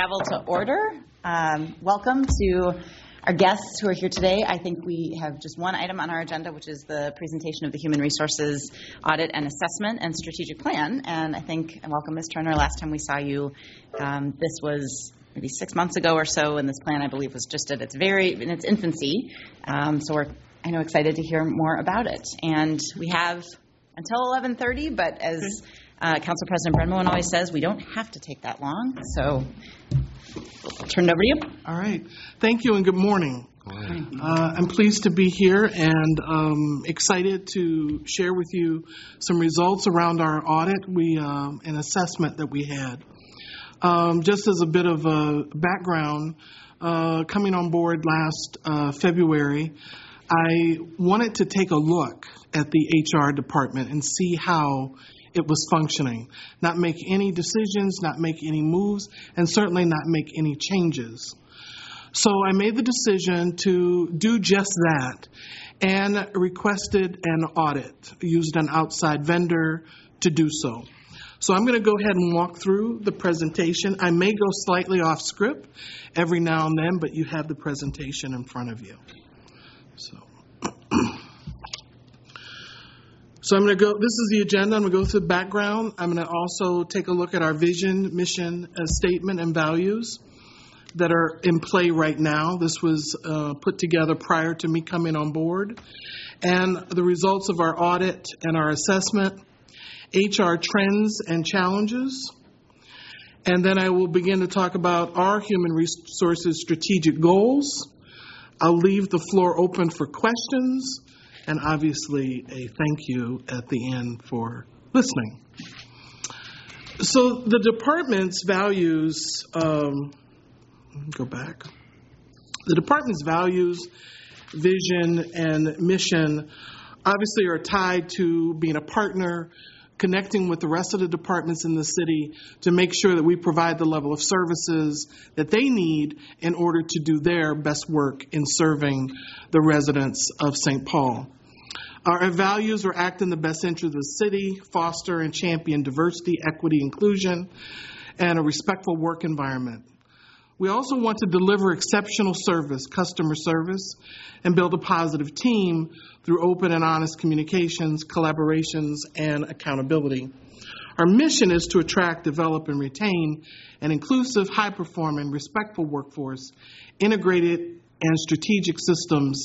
gavel to order. Welcome to our guests who are here today. I think we have just one item on our agenda, which is the presentation of the Human Resources Audit and Assessment and Strategic Plan. And I think, and welcome, Ms. Turner. Last time we saw you, this was maybe 6 months ago or so, and this plan, I believe, was just in its infancy. So we're, I know, excited to hear more about it. And we have until 11:30, but as Council President Brenmoen always says, we don't have to take that long. So I'll turn it over to you. All right. Thank you and good morning. I'm pleased to be here and excited to share with you some results around our audit and assessment that we had. Just as a bit of a background, coming on board last February, I wanted to take a look at the HR department and see how it was functioning, not make any decisions, not make any moves, and certainly not make any changes. So I made the decision to do just that and requested an audit, used an outside vendor to do so. So I'm going to go ahead and walk through the presentation. I may go slightly off script every now and then, but you have the presentation in front of you. So I'm going to go, this is the agenda. I'm going to go through the background. I'm going to also take a look at our vision, mission, statement, and values that are in play right now. This was put together prior to me coming on board. And the results of our audit and our assessment, HR trends and challenges. And then I will begin to talk about our human resources strategic goals. I'll leave the floor open for questions. And obviously, a thank you at the end for listening. So the department's values, go back. The department's values, vision, and mission obviously are tied to being a partner, connecting with the rest of the departments in the city to make sure that we provide the level of services that they need in order to do their best work in serving the residents of St. Paul. Our values are act in the best interest of the city, foster and champion diversity, equity, inclusion, and a respectful work environment. We also want to deliver exceptional service, customer service, and build a positive team through open and honest communications, collaborations, and accountability. Our mission is to attract, develop, and retain an inclusive, high-performing, respectful workforce, integrated into strategic systems,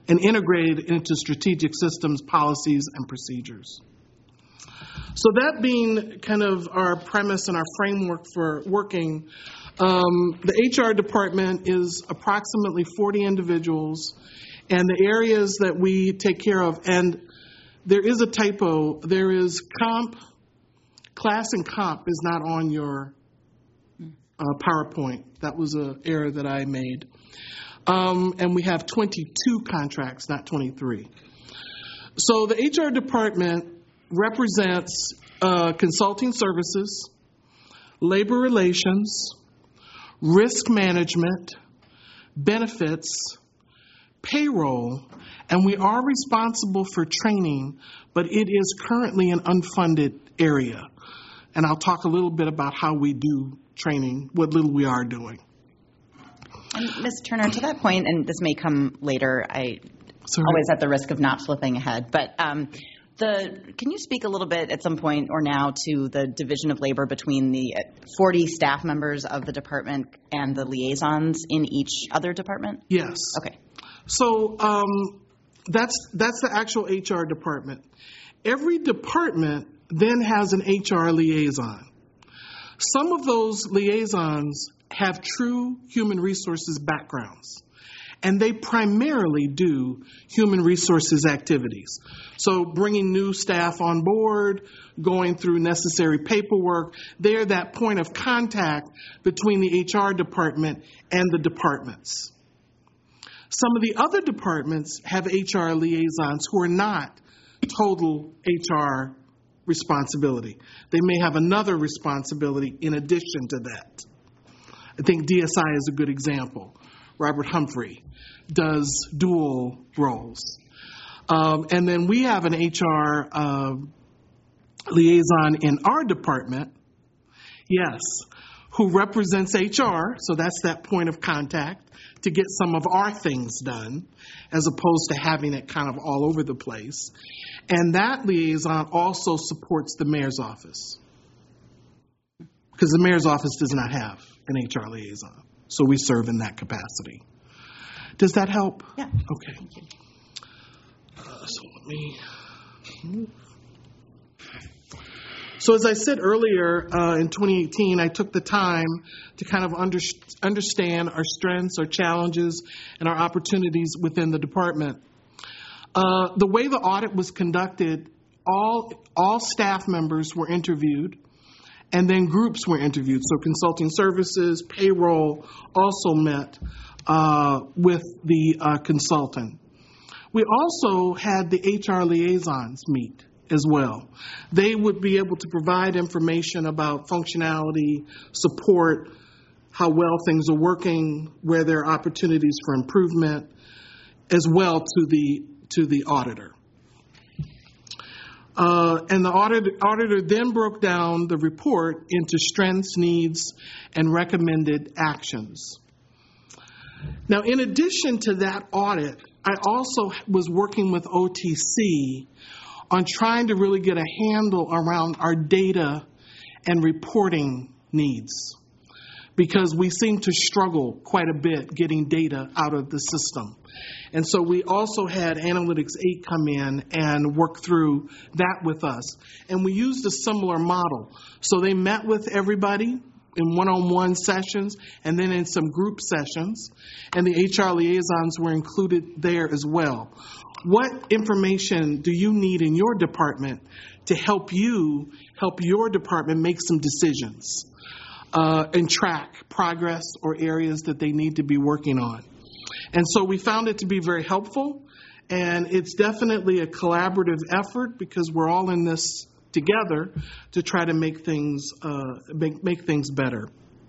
policies, and procedures. So that being kind of our premise and our framework for working, the HR department is approximately 40 individuals, and the areas that we take care of, and there is a typo, there is comp, class and comp is not on your PowerPoint. That was an error that I made. And we have 22 contracts, not 23. So the HR department represents consulting services, labor relations, risk management, benefits, payroll, and we are responsible for training, but it is currently an unfunded area. And I'll talk a little bit about how we do training, what little we are doing. And Ms. Turner, to that point, and this may come later, always at the risk of not flipping ahead, but can you speak a little bit at some point or now to the division of labor between the 40 staff members of the department and the liaisons in each other department? Yes. Okay. So that's the actual HR department. Every department then has an HR liaison. Some of those liaisons have true human resources backgrounds, and they primarily do human resources activities. So bringing new staff on board, going through necessary paperwork, they're that point of contact between the HR department and the departments. Some of the other departments have HR liaisons who are not total HR responsibility. They may have another responsibility in addition to that. I think DSI is a good example. Robert Humphrey does dual roles. And then we have an HR liaison in our department, yes, who represents HR, so that's that point of contact, to get some of our things done, as opposed to having it kind of all over the place. And that liaison also supports the mayor's office, because the mayor's office does not have an HR liaison. So we serve in that capacity. Does that help? Yeah. Okay. Thank you. So let me move. So as I said earlier, in 2018, I took the time to kind of understand our strengths, our challenges, and our opportunities within the department. The way the audit was conducted, all staff members were interviewed, and then groups were interviewed. So consulting services, payroll also met with the consultant. We also had the HR liaisons meet as well. They would be able to provide information about functionality, support, how well things are working, where there are opportunities for improvement, as well to the auditor. And the auditor then broke down the report into strengths, needs, and recommended actions. Now, in addition to that audit, I also was working with OTC on trying to really get a handle around our data and reporting needs, because we seem to struggle quite a bit getting data out of the system. And so we also had Analytics 8 come in and work through that with us. And we used a similar model. So they met with everybody in one-on-one sessions and then in some group sessions. And the HR liaisons were included there as well. What information do you need in your department to help your department make some decisions and track progress or areas that they need to be working on? And so we found it to be very helpful, and it's definitely a collaborative effort because we're all in this together to try to make things better.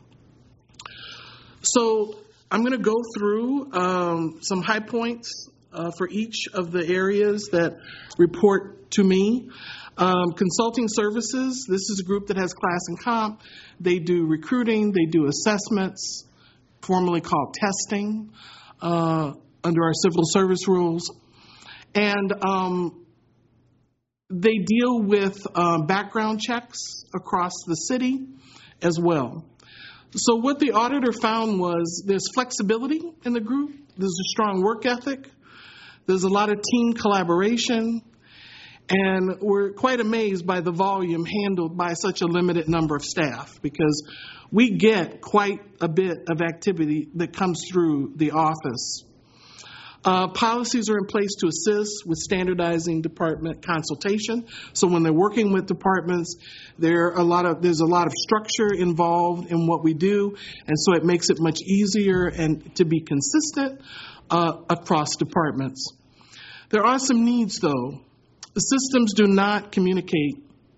So I'm going to go through some high points for each of the areas that report to me. Consulting services, this is a group that has class and comp. They do recruiting, they do assessments, formerly called testing, under our civil service rules. And they deal with background checks across the city as well. So what the auditor found was there's flexibility in the group, there's a strong work ethic, there's a lot of team collaboration, and we're quite amazed by the volume handled by such a limited number of staff, because we get quite a bit of activity that comes through the office. Policies are in place to assist with standardizing department consultation. So when they're working with departments, there's a lot of structure involved in what we do, and so it makes it much easier and to be consistent across departments. There are some needs, though. The systems do not communicate.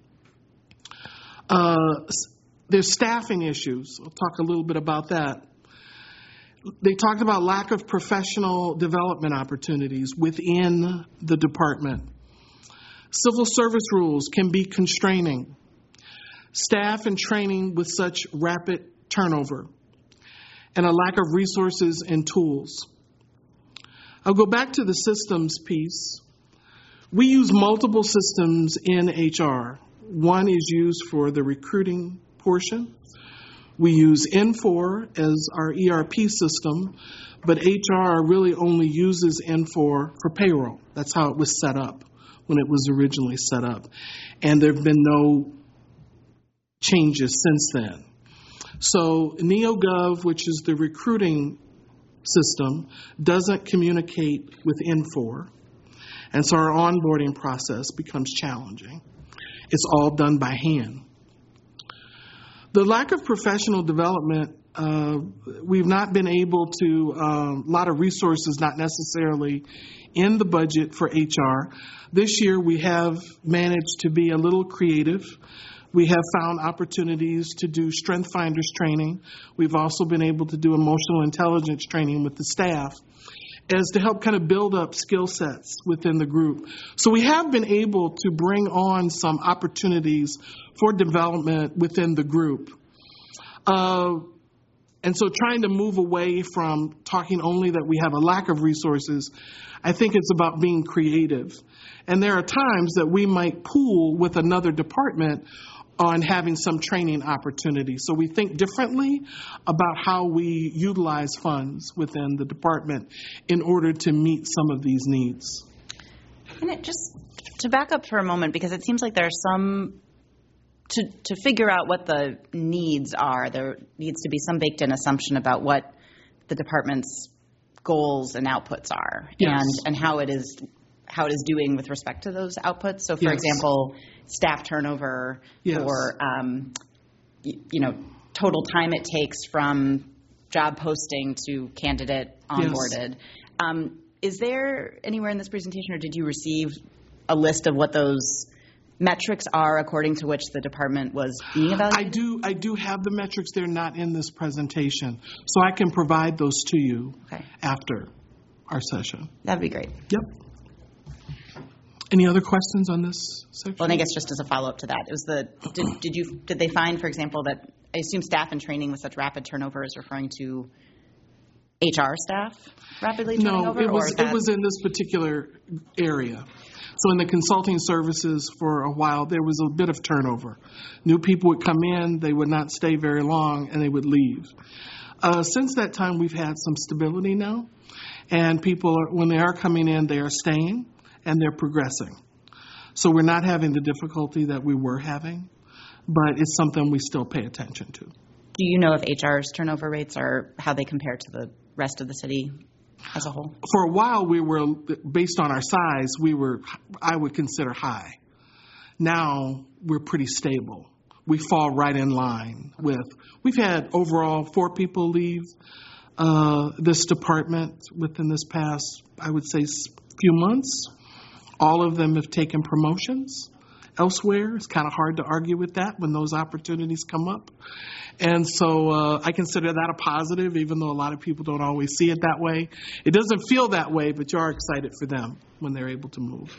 There's staffing issues. I'll talk a little bit about that. They talked about lack of professional development opportunities within the department. Civil service rules can be constraining. Staff and training with such rapid turnover, and a lack of resources and tools. I'll go back to the systems piece. We use multiple systems in HR. One is used for the recruiting portion. We use N4 as our ERP system, but HR really only uses N4 for payroll. That's how it was set up when it was originally set up. And there have been no changes since then. So NeoGov, which is the recruiting system, doesn't communicate with N4. And so our onboarding process becomes challenging. It's all done by hand. The lack of professional development, we've not been able to, a lot of resources not necessarily in the budget for HR. This year we have managed to be a little creative. We have found opportunities to do Strength Finders training. We've also been able to do emotional intelligence training with the staff as to help kind of build up skill sets within the group. So we have been able to bring on some opportunities for development within the group. And so trying to move away from talking only that we have a lack of resources, I think it's about being creative. And there are times that we might pool with another department on having some training opportunity. So we think differently about how we utilize funds within the department in order to meet some of these needs. And just to back up for a moment, because it seems like there are some, to figure out what the needs are, there needs to be some baked in assumption about what the department's goals and outputs are, yes, and how it is doing with respect to those outputs. So, for yes, example, staff turnover, yes, or total time it takes from job posting to candidate onboarded. Yes. Is there anywhere in this presentation, or did you receive a list of what those metrics are according to which the department was being evaluated? I do have the metrics. They're not in this presentation, so I can provide those to you after our session. That'd be great. Yep. Any other questions on this section? Well, and I guess just as a follow-up to that, it was did they find, for example, that I assume staff in training with such rapid turnover is referring to HR staff rapidly turning over? No, it was in this particular area. So in the consulting services for a while, there was a bit of turnover. New people would come in, they would not stay very long, and they would leave. Since that time, we've had some stability now, and people, when they are coming in, they are staying, and they're progressing. So we're not having the difficulty that we were having, but it's something we still pay attention to. Do you know if HR's turnover rates are how they compare to the rest of the city as a whole? For a while, we were, based on our size, I would consider high. Now, we're pretty stable. We fall right in line we've had overall 4 people leave this department within this past, I would say, few months. All of them have taken promotions elsewhere. It's kind of hard to argue with that when those opportunities come up. And so I consider that a positive, even though a lot of people don't always see it that way. It doesn't feel that way, but you are excited for them when they're able to move.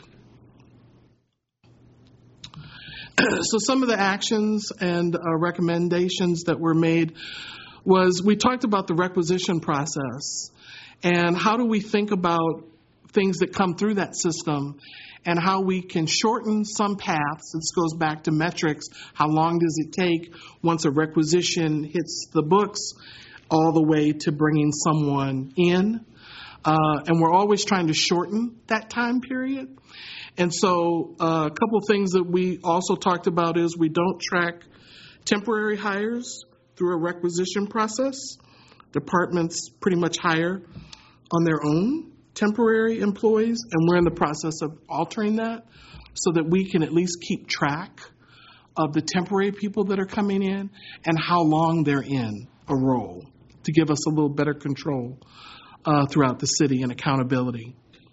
So some of the actions and recommendations that were made was we talked about the requisition process and how do we think about things that come through that system and how we can shorten some paths. This goes back to metrics. How long does it take once a requisition hits the books all the way to bringing someone in? And we're always trying to shorten that time period. And so a couple things that we also talked about is we don't track temporary hires through a requisition process. Departments pretty much hire on their own temporary employees, and we're in the process of altering that so that we can at least keep track of the temporary people that are coming in and how long they're in a role to give us a little better control throughout the city and accountability.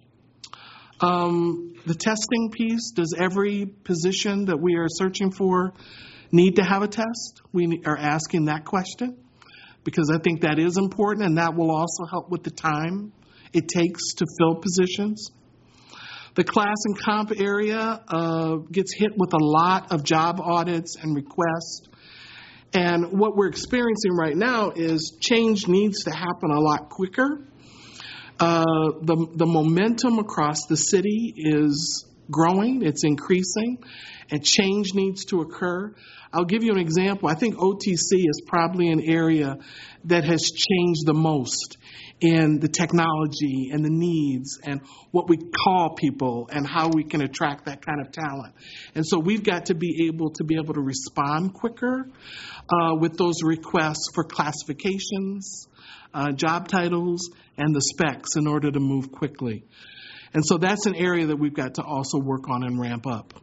The testing piece, does every position that we are searching for need to have a test? We are asking that question because I think that is important, and that will also help with the time it takes to fill positions. The class and comp area gets hit with a lot of job audits and requests. And what we're experiencing right now is change needs to happen a lot quicker. The momentum across the city is growing, it's increasing, and change needs to occur. I'll give you an example. I think OTC is probably an area that has changed the most in the technology and the needs and what we call people and how we can attract that kind of talent. And so we've got to be able to respond quicker with those requests for classifications, job titles, and the specs in order to move quickly. And so that's an area that we've got to also work on and ramp up.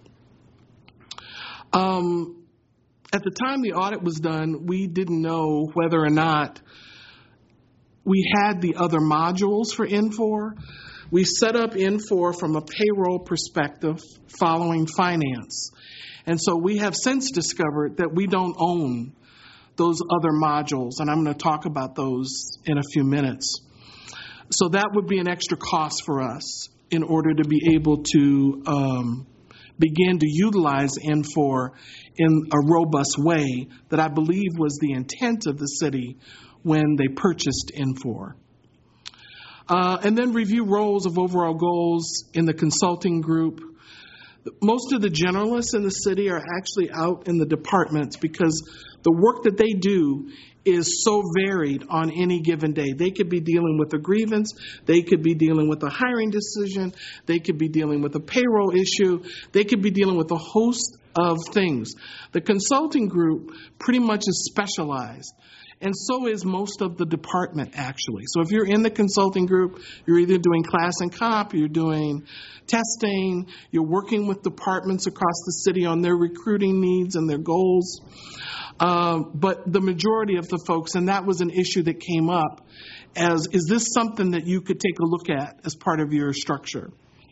At the time the audit was done, we didn't know whether or not we had the other modules for Infor. We set up Infor from a payroll perspective following finance. And so we have since discovered that we don't own those other modules, and I'm going to talk about those in a few minutes. So that would be an extra cost for us in order to be able to begin to utilize N4 in a robust way that I believe was the intent of the city when they purchased N4. And then review roles of overall goals in the consulting group. Most of the generalists in the city are actually out in the departments because the work that they do is so varied on any given day. They could be dealing with a grievance, they could be dealing with a hiring decision, they could be dealing with a payroll issue, they could be dealing with a host of things. The consulting group pretty much is specialized. And so is most of the department, actually. So if you're in the consulting group, you're either doing class and comp, you're doing testing, you're working with departments across the city on their recruiting needs and their goals. But the majority of the folks, and that was an issue that came up, is this something that you could take a look at as part of your structure?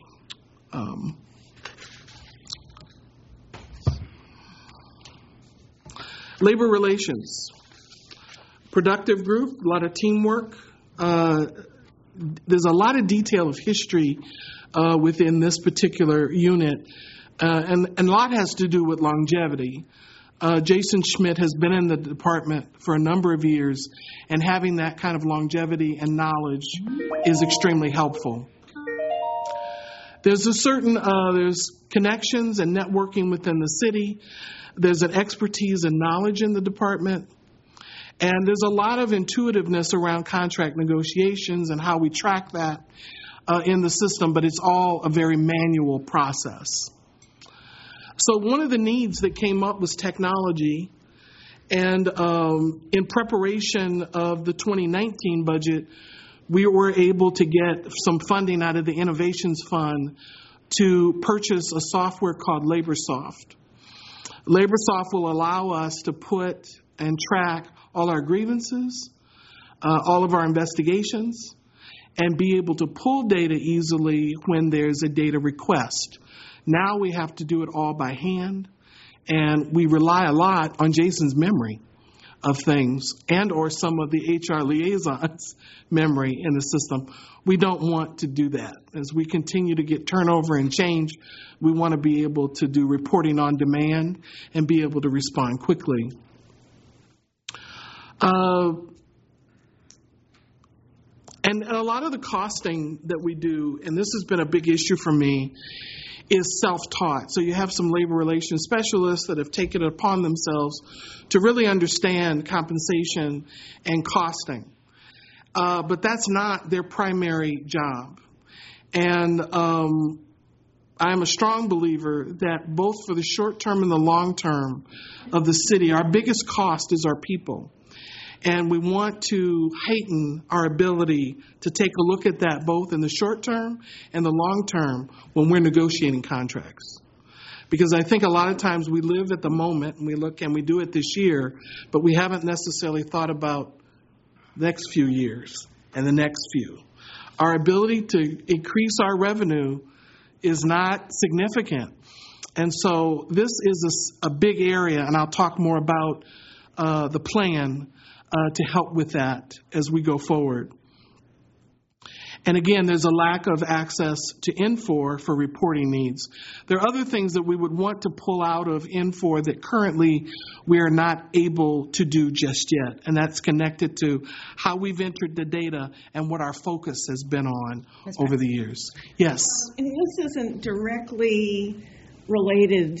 Labor relations. Productive group, a lot of teamwork. There's a lot of detail of history within this particular unit, and a lot has to do with longevity. Jason Schmidt has been in the department for a number of years, and having that kind of longevity and knowledge is extremely helpful. There's there's connections and networking within the city. There's an expertise and knowledge in the department. And there's a lot of intuitiveness around contract negotiations and how we track that in the system, but it's all a very manual process. So one of the needs that came up was technology. And in preparation of the 2019 budget, we were able to get some funding out of the Innovations Fund to purchase a software called LaborSoft. LaborSoft will allow us to put and track all our grievances, all of our investigations, and be able to pull data easily when there's a data request. Now we have to do it all by hand, and we rely a lot on Jason's memory of things and or some of the HR liaisons' memory in the system. We don't want to do that. As we continue to get turnover and change, we want to be able to do reporting on demand and be able to respond quickly. And a lot of the costing that we do, and this has been a big issue for me, is self-taught. So you have some labor relations specialists that have taken it upon themselves to really understand compensation and costing. But that's not their primary job. And I'm a strong believer that both for the short term and the long term of the city, our biggest cost is our people. And we want to heighten our ability to take a look at that both in the short term and the long term when we're negotiating contracts. Because I think a lot of times we live at the moment and we look and we do it this year, but we haven't necessarily thought about the next few years and the next few. Our ability to increase our revenue is not significant. And so this is a big area, and I'll talk more about the plan to help with that as we go forward. And again, there's a lack of access to N4 for reporting needs. There are other things that we would want to pull out of N4 that currently we are not able to do just yet. And that's connected to how we've entered the data and what our focus has been on over the years. Yes? And this isn't directly related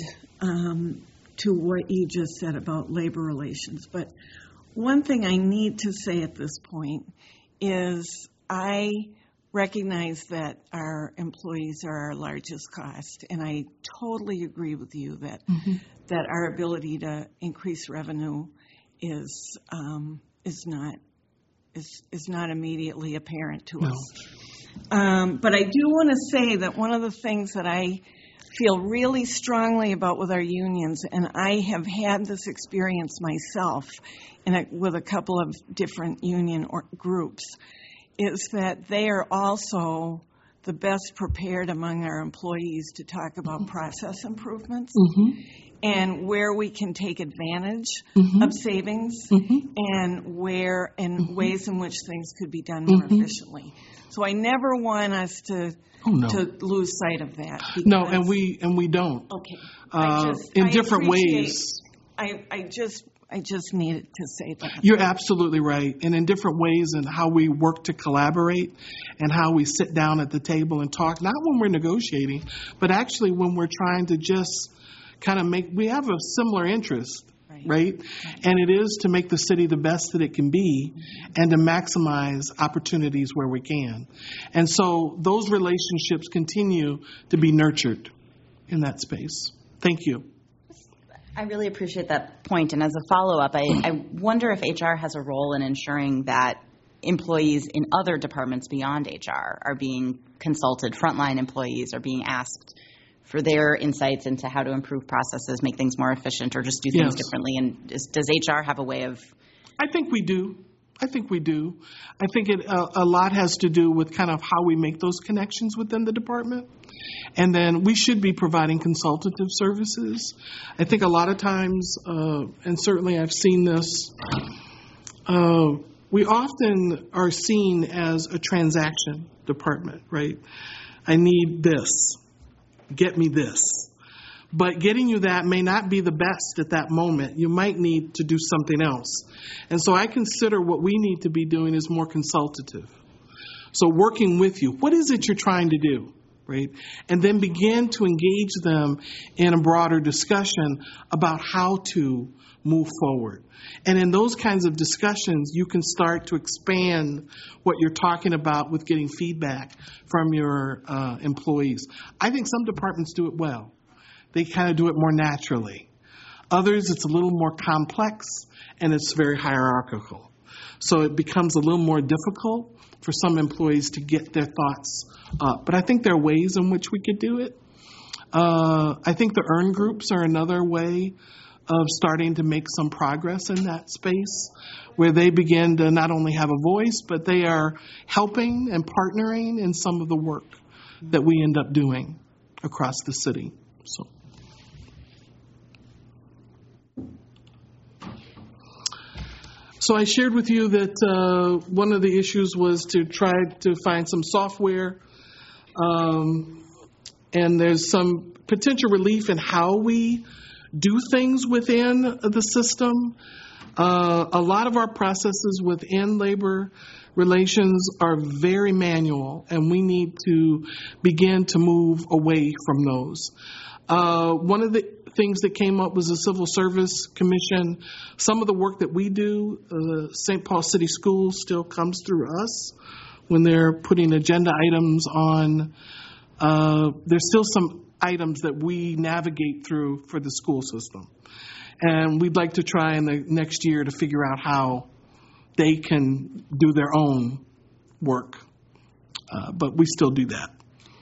to what you just said about labor relations, but one thing I need to say at this point is I recognize that our employees are our largest cost, and I totally agree with you that that our ability to increase revenue is not immediately apparent to us. But I do want to say that one of the things that I feel really strongly about with our unions, and I have had this experience myself with a couple of different union groups, is that they are also the best prepared among our employees to talk about process improvements. and where we can take advantage of savings and where and ways in which things could be done more efficiently. So I never want us to lose sight of that. No, and we don't. Okay. In different ways. I just needed to say that. You're absolutely right. And in different ways in how we work to collaborate and how we sit down at the table and talk, not when we're negotiating, but actually when we're trying to just kind of we have a similar interest, right? And it is to make the city the best that it can be and to maximize opportunities where we can. And so those relationships continue to be nurtured in that space. Thank you. I really appreciate that point. And as a follow-up, I wonder if HR has a role in ensuring that employees in other departments beyond HR are being consulted, frontline employees are being asked for their insights into how to improve processes, make things more efficient, or just do things differently. And does HR have a way of... I think we do. I think a lot has to do with kind of how we make those connections within the department. And then we should be providing consultative services. I think a lot of times, and certainly I've seen this, we often are seen as a transaction department, right? I need this. Get me this. But getting you that may not be the best at that moment. You might need to do something else. And so I consider what we need to be doing is more consultative. So working with you. What is it you're trying to do? Right? And then begin to engage them in a broader discussion about how to move forward. And in those kinds of discussions, you can start to expand what you're talking about with getting feedback from your employees. I think some departments do it well. They kind of do it more naturally. Others, it's a little more complex and it's very hierarchical. So it becomes a little more difficult for some employees to get their thoughts up. But I think there are ways in which we could do it. I think the earn groups are another way of starting to make some progress in that space, where they begin to not only have a voice, but they are helping and partnering in some of the work that we end up doing across the city. So I shared with you that one of the issues was to try to find some software, and there's some potential relief in how we do things within the system. A lot of our processes within labor relations are very manual, and we need to begin to move away from those. One of the things that came up was the Civil Service Commission. Some of the work that we do, St. Paul City Schools still comes through us when they're putting agenda items on. There's still some items that we navigate through for the school system. And we'd like to try in the next year to figure out how they can do their own work. But we still do that.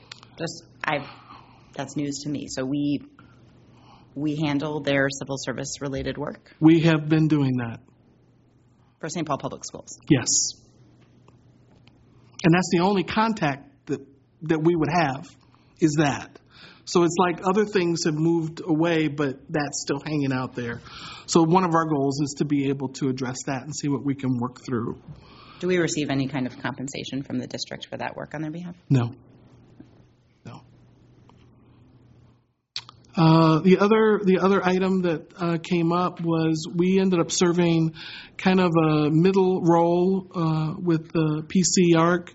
That's news to me. So we handle their civil service related work? We have been doing that. For St. Paul Public Schools? Yes. And that's the only contact that we would have, is that. So it's like other things have moved away, but that's still hanging out there. So one of our goals is to be able to address that and see what we can work through. Do we receive any kind of compensation from the district for that work on their behalf? No. The other item that came up was we ended up serving kind of a middle role with the PC-ARC.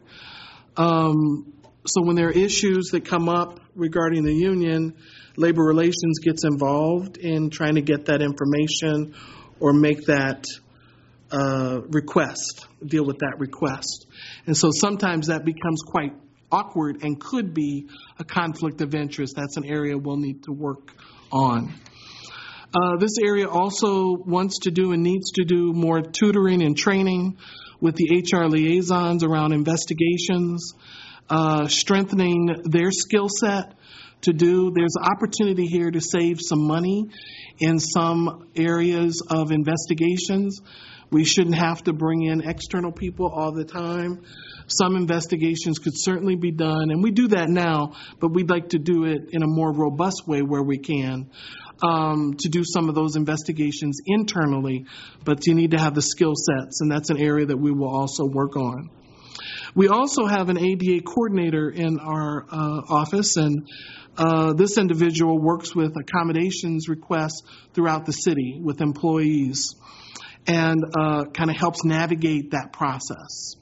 So when there are issues that come up regarding the union, Labor Relations gets involved in trying to get that information or make that request, deal with that request. And so sometimes that becomes quite awkward and could be a conflict of interest. That's an area we'll need to work on. This area also wants to do and needs to do more tutoring and training with the HR liaisons around investigations, strengthening their skill set to do. There's opportunity here to save some money in some areas of investigations. We shouldn't have to bring in external people all the time. Some investigations could certainly be done, and we do that now, but we'd like to do it in a more robust way where we can, to do some of those investigations internally, but you need to have the skill sets, and that's an area that we will also work on. We also have an ADA coordinator in our office, and this individual works with accommodations requests throughout the city with employees and kind of helps navigate that process.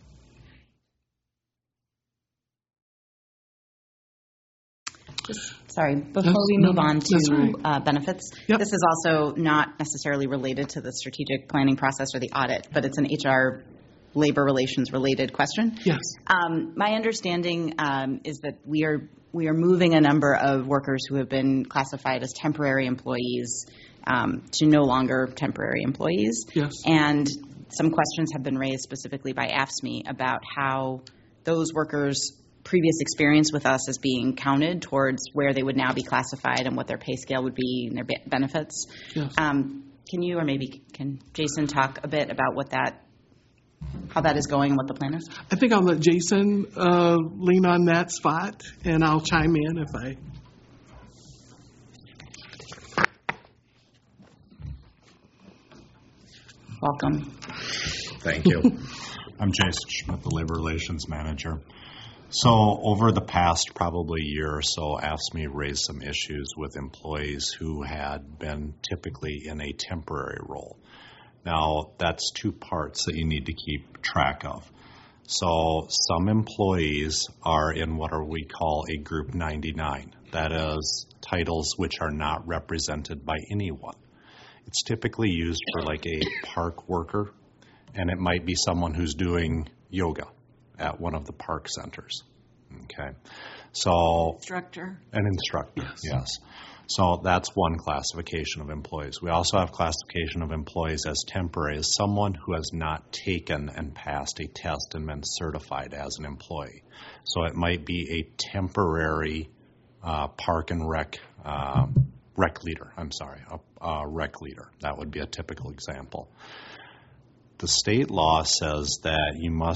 Sorry, before we move on to right. Benefits, Yep. This is also not necessarily related to the strategic planning process or the audit, but it's an HR labor relations related question. Yes. My understanding is that we are moving a number of workers who have been classified as temporary employees to no longer temporary employees. Yes. And some questions have been raised specifically by AFSCME about how those workers' previous experience with us is being counted towards where they would now be classified and what their pay scale would be and their benefits. Yes. Can you, or maybe can Jason, talk a bit about how that is going and what the plan is? I think I'll let Jason lean on that spot, and I'll chime in if I... Welcome. Thank you. I'm Jason Schmidt, the Labor Relations Manager. So over the past probably year or so, AFSCME raised some issues with employees who had been typically in a temporary role. Now, that's two parts that you need to keep track of. So some employees are in what we call a Group 99. That is titles which are not represented by anyone. It's typically used for like a park worker, and it might be someone who's doing yoga at one of the park centers. Okay. So Instructor. an instructor, yes. So that's one classification of employees. We also have classification of employees as temporary, as someone who has not taken and passed a test and been certified as an employee. So it might be a temporary park and rec leader. A rec leader. That would be a typical example. The state law says that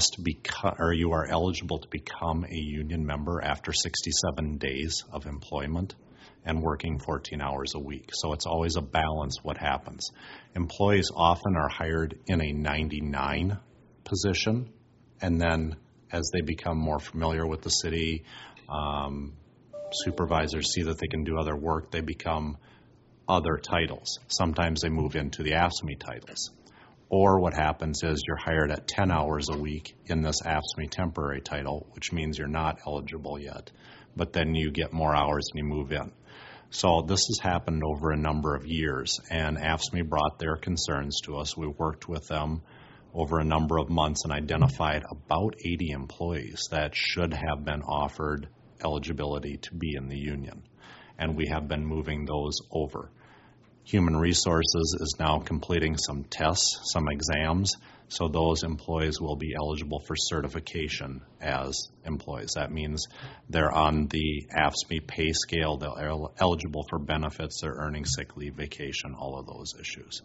you are eligible to become a union member after 67 days of employment and working 14 hours a week. So it's always a balance what happens. Employees often are hired in a 99 position, and then as they become more familiar with the city, supervisors see that they can do other work, they become other titles. Sometimes they move into the AFSCME titles. Or what happens is you're hired at 10 hours a week in this AFSCME temporary title, which means you're not eligible yet, but then you get more hours and you move in. So this has happened over a number of years, and AFSCME brought their concerns to us. We worked with them over a number of months and identified about 80 employees that should have been offered eligibility to be in the union, and we have been moving those over. Human Resources is now completing some tests, some exams, so those employees will be eligible for certification as employees. That means they're on the AFSCME pay scale, they're eligible for benefits, they're earning sick leave, vacation, all of those issues.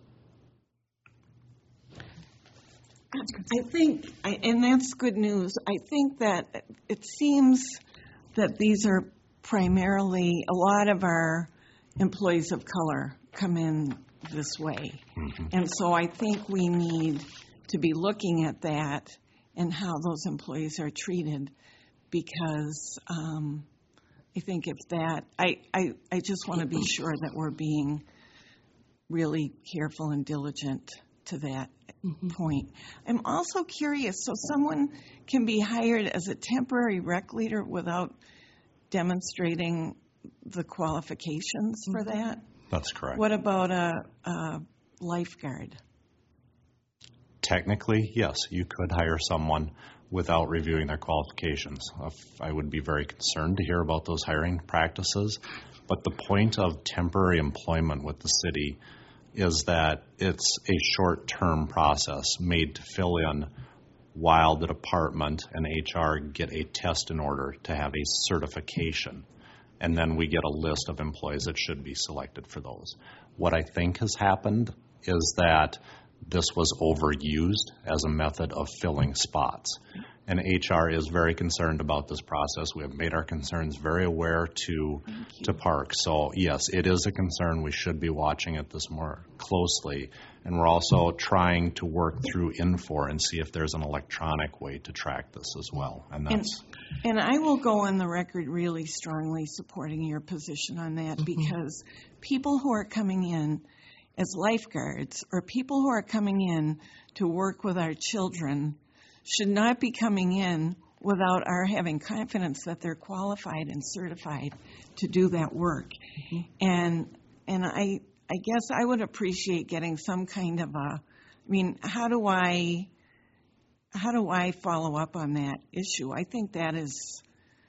I think, and that's good news, I think that it seems that these are primarily, a lot of our employees of color come in this way. Mm-hmm. And so I think we need to be looking at that and how those employees are treated, because I think if that, I just want to be sure that we're being really careful and diligent to that point. I'm also curious, so someone can be hired as a temporary rec leader without demonstrating the qualifications for that? That's correct. What about a lifeguard? Technically, yes, you could hire someone without reviewing their qualifications. I would be very concerned to hear about those hiring practices, but the point of temporary employment with the city is that it's a short-term process made to fill in while the department and HR get a test in order to have a certification. And then we get a list of employees that should be selected for those. What I think has happened is that this was overused as a method of filling spots. And HR is very concerned about this process. We have made our concerns very aware to Parks. So yes, it is a concern. We should be watching it this more closely. And we're also trying to work through Infor and see if there's an electronic way to track this as well. And I will go on the record really strongly supporting your position on that, because people who are coming in as lifeguards or people who are coming in to work with our children should not be coming in without our having confidence that they're qualified and certified to do that work. And I guess I would appreciate getting some kind of how do I follow up on that issue? I think that's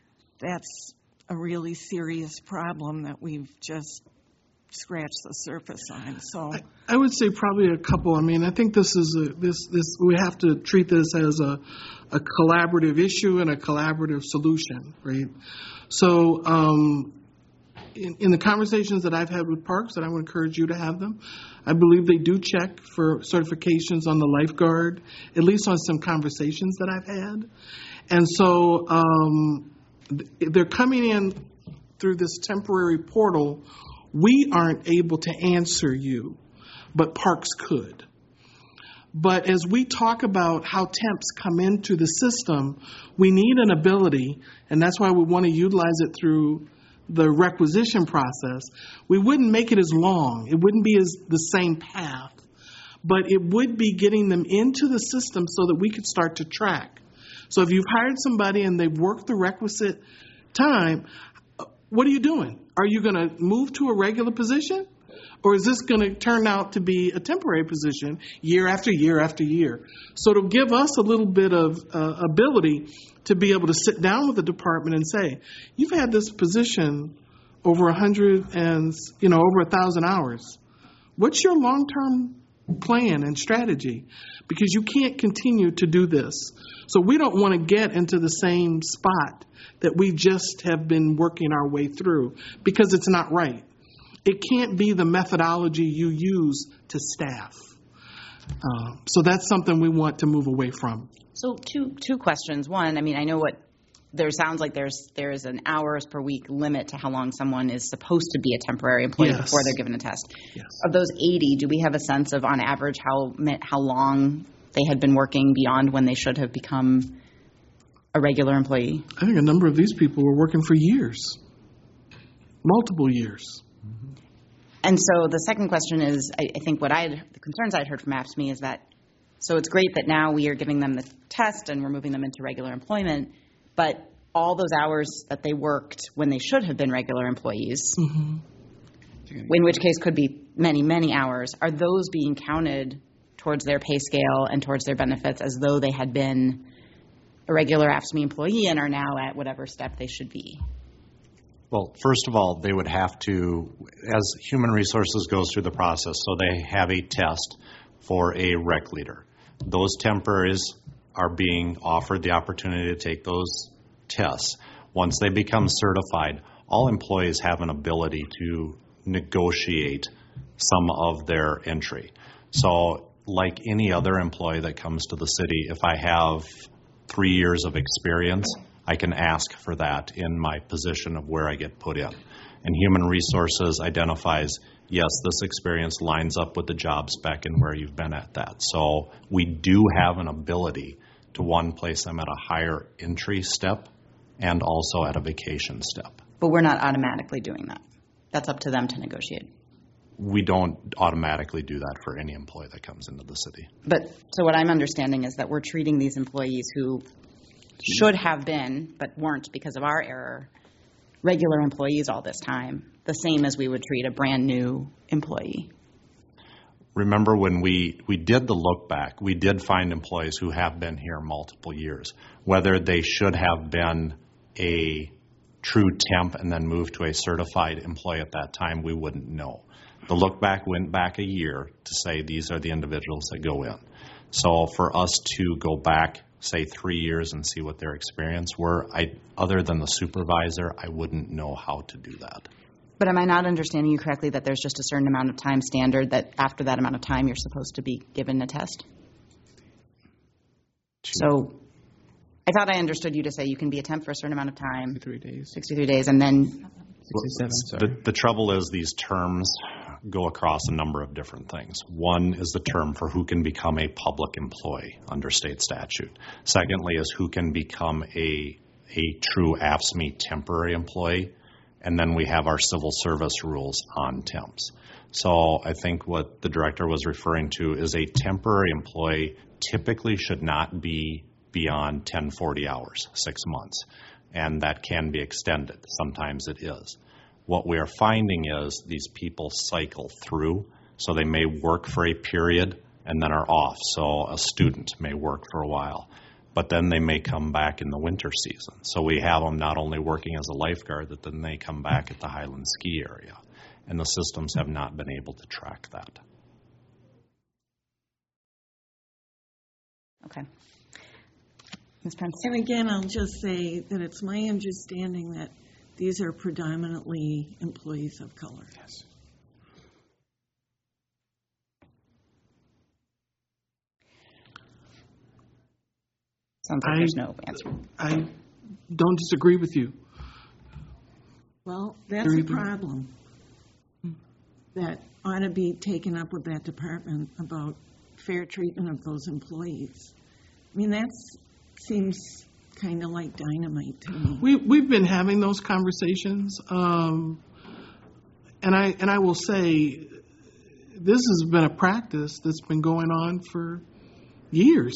a really serious problem that we've just scratched the surface on. So I would say probably a couple. I think this is we have to treat this as a collaborative issue and a collaborative solution, right? So in the conversations that I've had with Parks, and I would encourage you to have them, I believe they do check for certifications on the lifeguard, at least on some conversations that I've had. And so they're coming in through this temporary portal. We aren't able to answer you, but Parks could. But as we talk about how temps come into the system, we need an ability, and that's why we want to utilize it through the requisition process. We wouldn't make it as long. It wouldn't be as the same path, but it would be getting them into the system so that we could start to track. So if you've hired somebody and they've worked the requisite time, what are you doing? Are you going to move to a regular position? Or is this going to turn out to be a temporary position year after year after year? So it'll give us a little bit of ability to be able to sit down with the department and say, you've had this position over 100 and over 1,000 hours. What's your long-term plan and strategy? Because you can't continue to do this. So we don't want to get into the same spot that we just have been working our way through, because it's not right. It can't be the methodology you use to staff. So that's something we want to move away from. So two questions. One, I know there sounds like there's an hours per week limit to how long someone is supposed to be a temporary employee before they're given a test. Yes. Of those 80, do we have a sense of, on average, how long they had been working beyond when they should have become a regular employee? I think a number of these people were working for years, multiple years. And so the second question is, I think the concerns I'd heard from AFSCME is that, so it's great that now we are giving them the test and we're moving them into regular employment, but all those hours that they worked when they should have been regular employees, in which case could be many, many hours, are those being counted towards their pay scale and towards their benefits as though they had been a regular AFSCME employee and are now at whatever step they should be? Well, first of all, they would have to, as Human Resources goes through the process, so they have a test for a rec leader. Those temporaries are being offered the opportunity to take those tests. Once they become certified, all employees have an ability to negotiate some of their entry. So like any other employee that comes to the city, if I have 3 years of experience, I can ask for that in my position of where I get put in. And Human Resources identifies, yes, this experience lines up with the job spec and where you've been at that. So we do have an ability to, one, place them at a higher entry step and also at a vacation step. But we're not automatically doing that. That's up to them to negotiate. We don't automatically do that for any employee that comes into the city. But so what I'm understanding is that we're treating these employees who should have been, but weren't because of our error, regular employees all this time, the same as we would treat a brand new employee. Remember when we did the look back, we did find employees who have been here multiple years. Whether they should have been a true temp and then moved to a certified employee at that time, we wouldn't know. The look back went back a year to say these are the individuals that go in. So for us to go back, say 3 years and see what their experience were, other than the supervisor, I wouldn't know how to do that. But am I not understanding you correctly that there's just a certain amount of time standard that after that amount of time you're supposed to be given a test? So I thought I understood you to say you can be a temp for a certain amount of time. 63 days. 63 days, and then 67, sorry. The trouble is these terms go across a number of different things. One is the term for who can become a public employee under state statute. Secondly is who can become a true AFSCME temporary employee. And then we have our civil service rules on temps. So I think what the director was referring to is a temporary employee typically should not be beyond 1040 hours, 6 months. And that can be extended. Sometimes it is. What we are finding is these people cycle through. So they may work for a period and then are off. So a student may work for a while, but then they may come back in the winter season. So we have them not only working as a lifeguard, but then they come back at the Highland ski area. And the systems have not been able to track that. okay. Ms. Prince? And again, I'll just say that it's my understanding that these are predominantly employees of color. Yes. Sounds like there's no answer. I don't disagree with you. Well, that's a problem that ought to be taken up with that department about fair treatment of those employees. I mean, that seems kind of like dynamite to me. We've been having those conversations, and I will say this has been a practice that's been going on for years.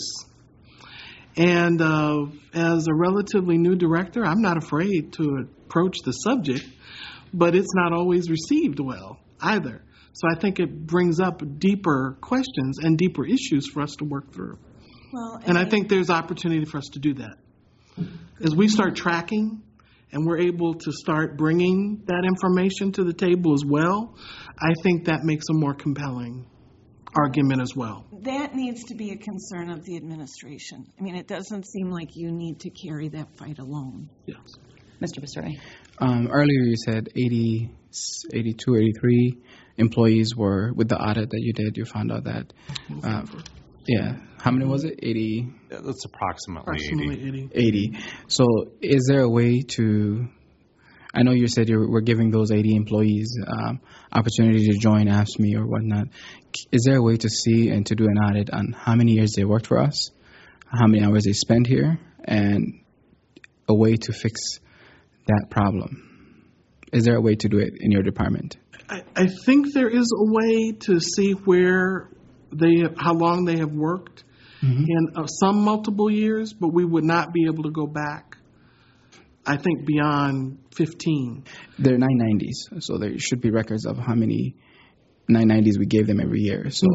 And as a relatively new director, I'm not afraid to approach the subject, but it's not always received well either. So I think it brings up deeper questions and deeper issues for us to work through. Well, And I think there's opportunity for us to do that. As we start tracking and we're able to start bringing that information to the table as well, I think that makes a more compelling argument as well. that needs to be a concern of the administration. I mean, it doesn't seem like you need to carry that fight alone. Yes. Mr. Pastore? Earlier you said 80, 82, 83 employees were, with the audit that you did, you found out that, yeah. How many was it? 80? That's approximately 80. 80. So is there a way to, I know you said we're giving those 80 employees opportunity to join AFSCME or whatnot. Is there a way to see and to do an audit on how many years they worked for us, how many hours they spent here, and a way to fix that problem? Is there a way to do it in your department? I think there is a way to see where how long they have worked in some multiple years, but we would not be able to go back, I think, beyond 15. They're 990s, so there should be records of how many 990s we gave them every year. So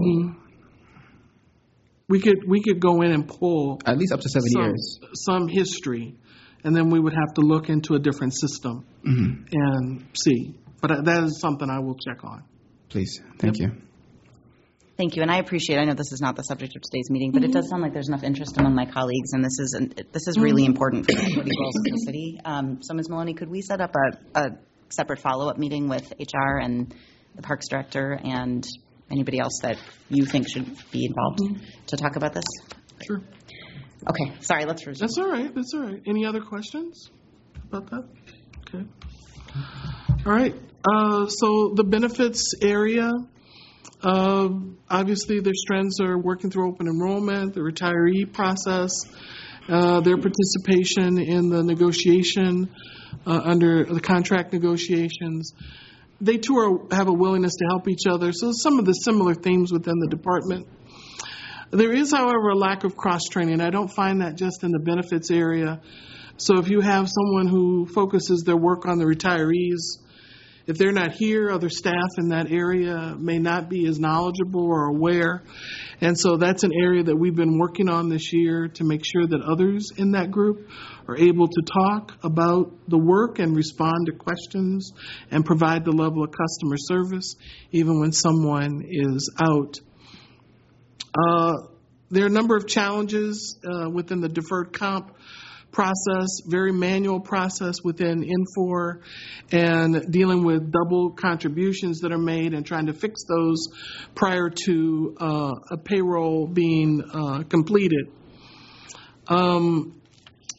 we could go in and pull at least up to 7 years. Some history, and then we would have to look into a different system and see. But that is something I will check on. Please. Thank you. Thank you, and I appreciate. I know this is not the subject of today's meeting, but it does sound like there's enough interest among my colleagues, and this is really important for the equity goals of the city. So, Ms. Maloney, could we set up a separate follow-up meeting with HR and the Parks Director and anybody else that you think should be involved to talk about this? Sure. Okay. Sorry. Let's resume. That's all right. That's all right. Any other questions about that? Okay. All right. So the benefits area. Obviously, their strengths are working through open enrollment, the retiree process, their participation in the negotiation under the contract negotiations. They too have a willingness to help each other. So some of the similar themes within the department. There is, however, a lack of cross-training. I don't find that just in the benefits area. So if you have someone who focuses their work on the retirees, if they're not here, other staff in that area may not be as knowledgeable or aware. And so that's an area that we've been working on this year to make sure that others in that group are able to talk about the work and respond to questions and provide the level of customer service even when someone is out. There are a number of challenges within the deferred comp process, very manual process within Infor, and dealing with double contributions that are made and trying to fix those prior to a payroll being completed.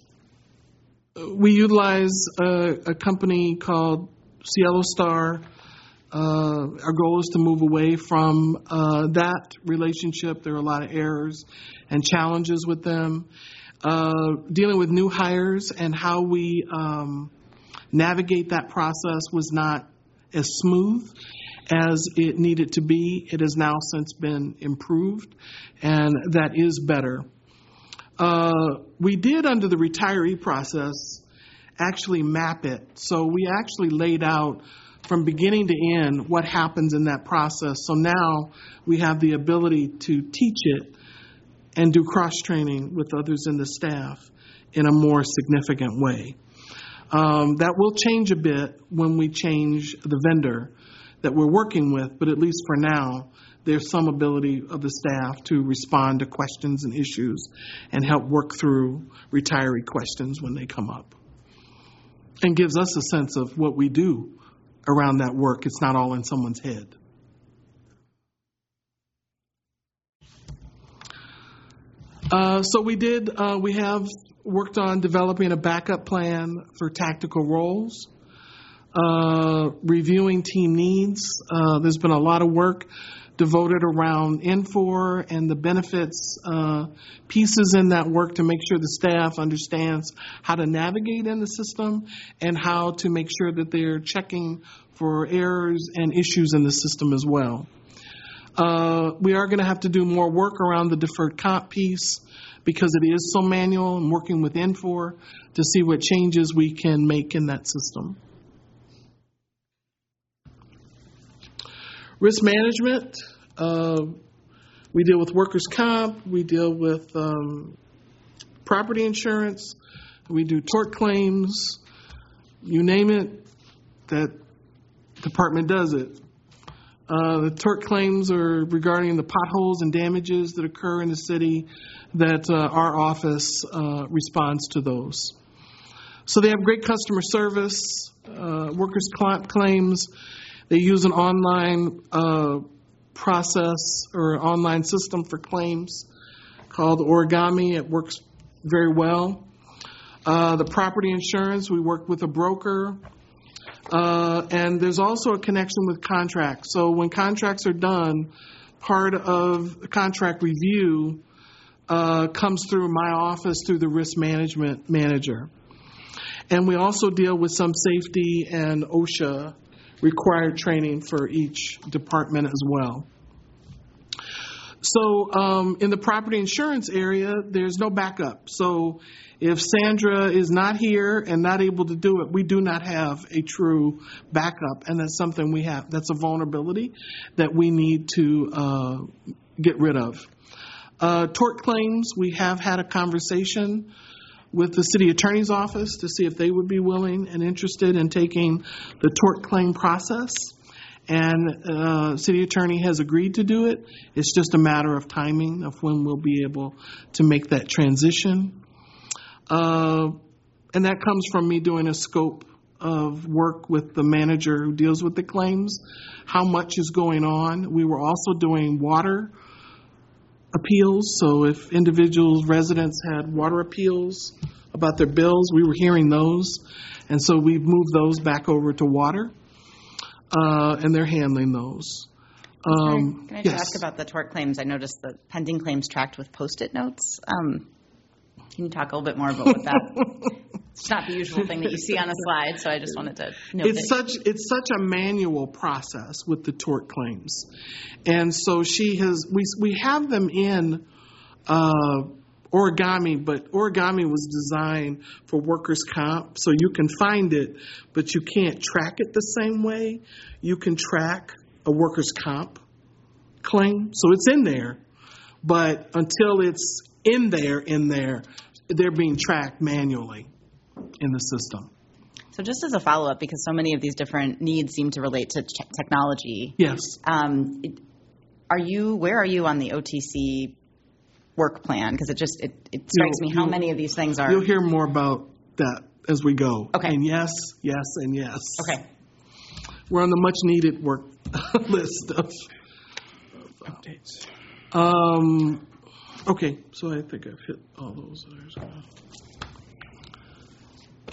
We utilize a company called Cielo Star. Our goal is to move away from that relationship. There are a lot of errors and challenges with them. Dealing with new hires and how we navigate that process was not as smooth as it needed to be. It has now since been improved, and that is better. We did, under the retiree process, actually map it. So we actually laid out from beginning to end what happens in that process. So now we have the ability to teach it and do cross-training with others in the staff in a more significant way. That will change a bit when we change the vendor that we're working with, but at least for now, there's some ability of the staff to respond to questions and issues and help work through retiree questions when they come up. And gives us a sense of what we do around that work. It's not all in someone's head. We have worked on developing a backup plan for tactical roles, reviewing team needs. There's been a lot of work devoted around Infor and the benefits pieces in that work to make sure the staff understands how to navigate in the system and how to make sure that they're checking for errors and issues in the system as well. We are going to have to do more work around the deferred comp piece because it is so manual, and working with Infor to see what changes we can make in that system. Risk management, we deal with workers' comp, we deal with property insurance, we do tort claims, you name it, that department does it. The tort claims are regarding the potholes and damages that occur in the city that our office responds to those. So they have great customer service, workers' comp claims. They use an online process or online system for claims called Origami. It works very well. The property insurance, we work with a broker. And there's also a connection with contracts. So when contracts are done, part of the contract review comes through my office through the risk management manager. And we also deal with some safety and OSHA required training for each department as well. So in the property insurance area, there's no backup. So if Sandra is not here and not able to do it, we do not have a true backup. And that's something we have. That's a vulnerability that we need to get rid of. Tort claims, we have had a conversation with the city attorney's office to see if they would be willing and interested in taking the tort claim process. And city attorney has agreed to do it. It's just a matter of timing of when we'll be able to make that transition. And that comes from me doing a scope of work with the manager who deals with the claims, how much is going on. We were also doing water appeals. So if individuals, residents had water appeals about their bills, we were hearing those. And so we've moved those back over to water. And they're handling those. Can I just yes. ask about the tort claims? I noticed the pending claims tracked with Post-it notes. Can you talk a little bit more about what that? It's not the usual thing that you see on a slide, so I just wanted to note it's such a manual process with the tort claims, and so we have them in Origami, but Origami was designed for workers' comp, so you can find it, but you can't track it the same way. You can track a workers' comp claim, so it's in there, but until it's in there, they're being tracked manually in the system. So just as a follow-up, because so many of these different needs seem to relate to technology. Yes. Where are you on the OTC work plan? Because it strikes me how many of these things are. You'll hear more about that as we go. Okay. And yes, and yes. Okay. We're on the much needed work list of Updates. Okay, so I think I've hit all those.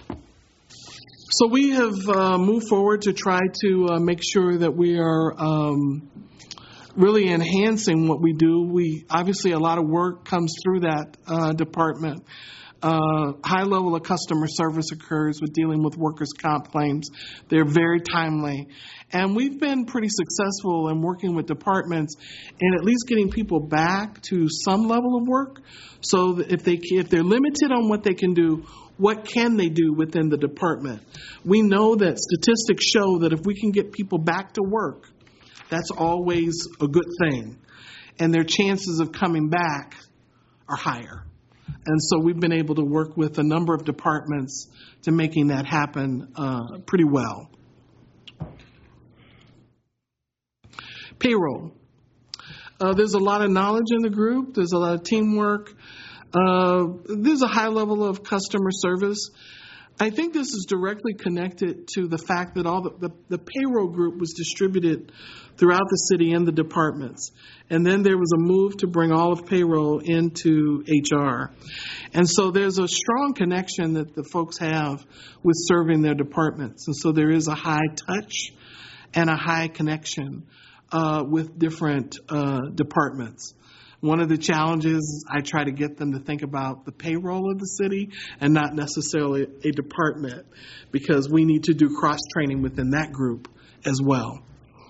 So we have moved forward to try to make sure that we are really enhancing what we do. We obviously, a lot of work comes through that department. High level of customer service occurs with dealing with workers' comp claims. They're very timely. And we've been pretty successful in working with departments and at least getting people back to some level of work. So that if they're limited on what they can do, what can they do within the department? We know that statistics show that if we can get people back to work, that's always a good thing. And their chances of coming back are higher. And so we've been able to work with a number of departments to making that happen pretty well. Payroll. There's a lot of knowledge in the group. There's a lot of teamwork. There's a high level of customer service. I think this is directly connected to the fact that all the payroll group was distributed throughout the city and the departments. And then there was a move to bring all of payroll into HR. And so there's a strong connection that the folks have with serving their departments. And so there is a high touch and a high connection with different departments. One of the challenges, I try to get them to think about the payroll of the city and not necessarily a department, because we need to do cross-training within that group as well.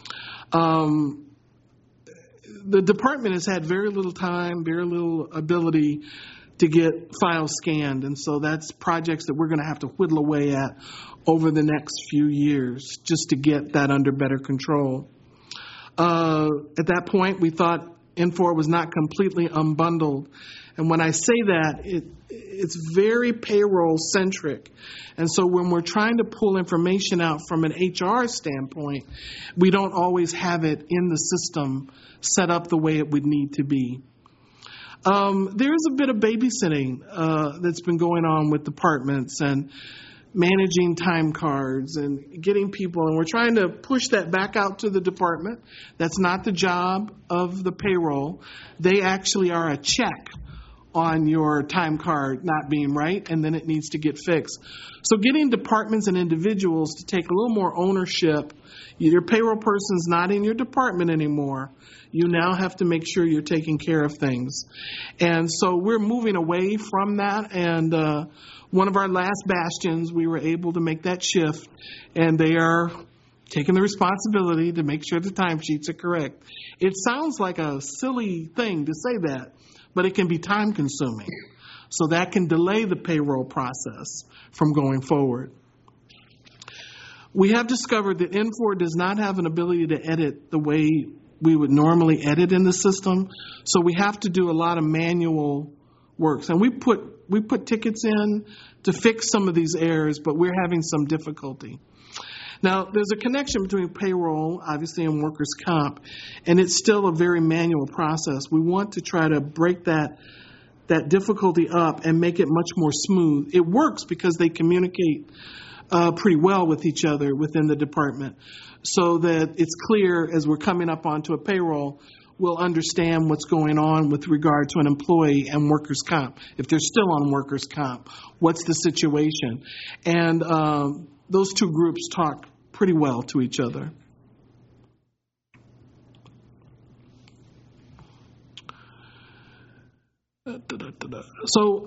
The department has had very little time, very little ability to get files scanned, and so that's projects that we're going to have to whittle away at over the next few years just to get that under better control. At that point, we thought Infor was not completely unbundled. And when I say that, it's very payroll-centric. And so when we're trying to pull information out from an HR standpoint, we don't always have it in the system set up the way it would need to be. There's a bit of babysitting that's been going on with departments and managing time cards and getting people, and we're trying to push that back out to the department. That's not the job of the payroll. They actually are a check on your time card not being right, and then it needs to get fixed. So getting departments and individuals to take a little more ownership. Your payroll person's not in your department anymore. You now have to make sure you're taking care of things. And so we're moving away from that, and one of our last bastions, we were able to make that shift, and they are taking the responsibility to make sure the timesheets are correct. It sounds like a silly thing to say that, but it can be time consuming. So that can delay the payroll process from going forward. We have discovered that Infor does not have an ability to edit the way we would normally edit in the system, so we have to do a lot of manual works. And we put tickets in to fix some of these errors, but we're having some difficulty. Now, there's a connection between payroll, obviously, and workers' comp, and it's still a very manual process. We want to try to break that difficulty up and make it much more smooth. It works because they communicate pretty well with each other within the department, so that it's clear as we're coming up onto a payroll, we'll understand what's going on with regard to an employee and workers' comp. If they're still on workers' comp, what's the situation? And those two groups talk pretty well to each other. So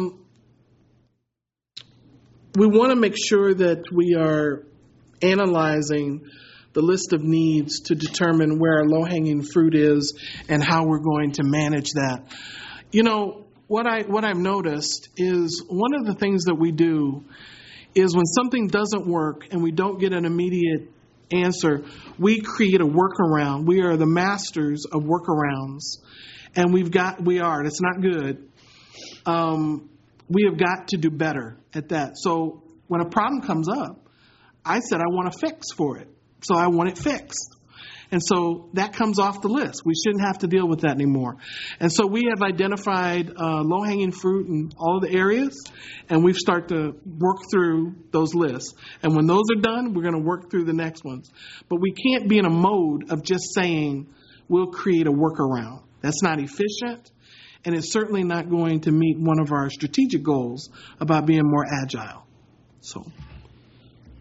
we want to make sure that we are analyzing the list of needs to determine where our low-hanging fruit is and how we're going to manage that. You know, what I've noticed is one of the things that we do is when something doesn't work and we don't get an immediate answer, we create a workaround. We are the masters of workarounds, and it's not good. We have got to do better at that. So when a problem comes up, I said I want a fix for it. So I want it fixed. And so that comes off the list. We shouldn't have to deal with that anymore. And so we have identified low-hanging fruit in all the areas, and we've started to work through those lists. And when those are done, we're going to work through the next ones. But we can't be in a mode of just saying we'll create a workaround. That's not efficient, and it's certainly not going to meet one of our strategic goals about being more agile. So.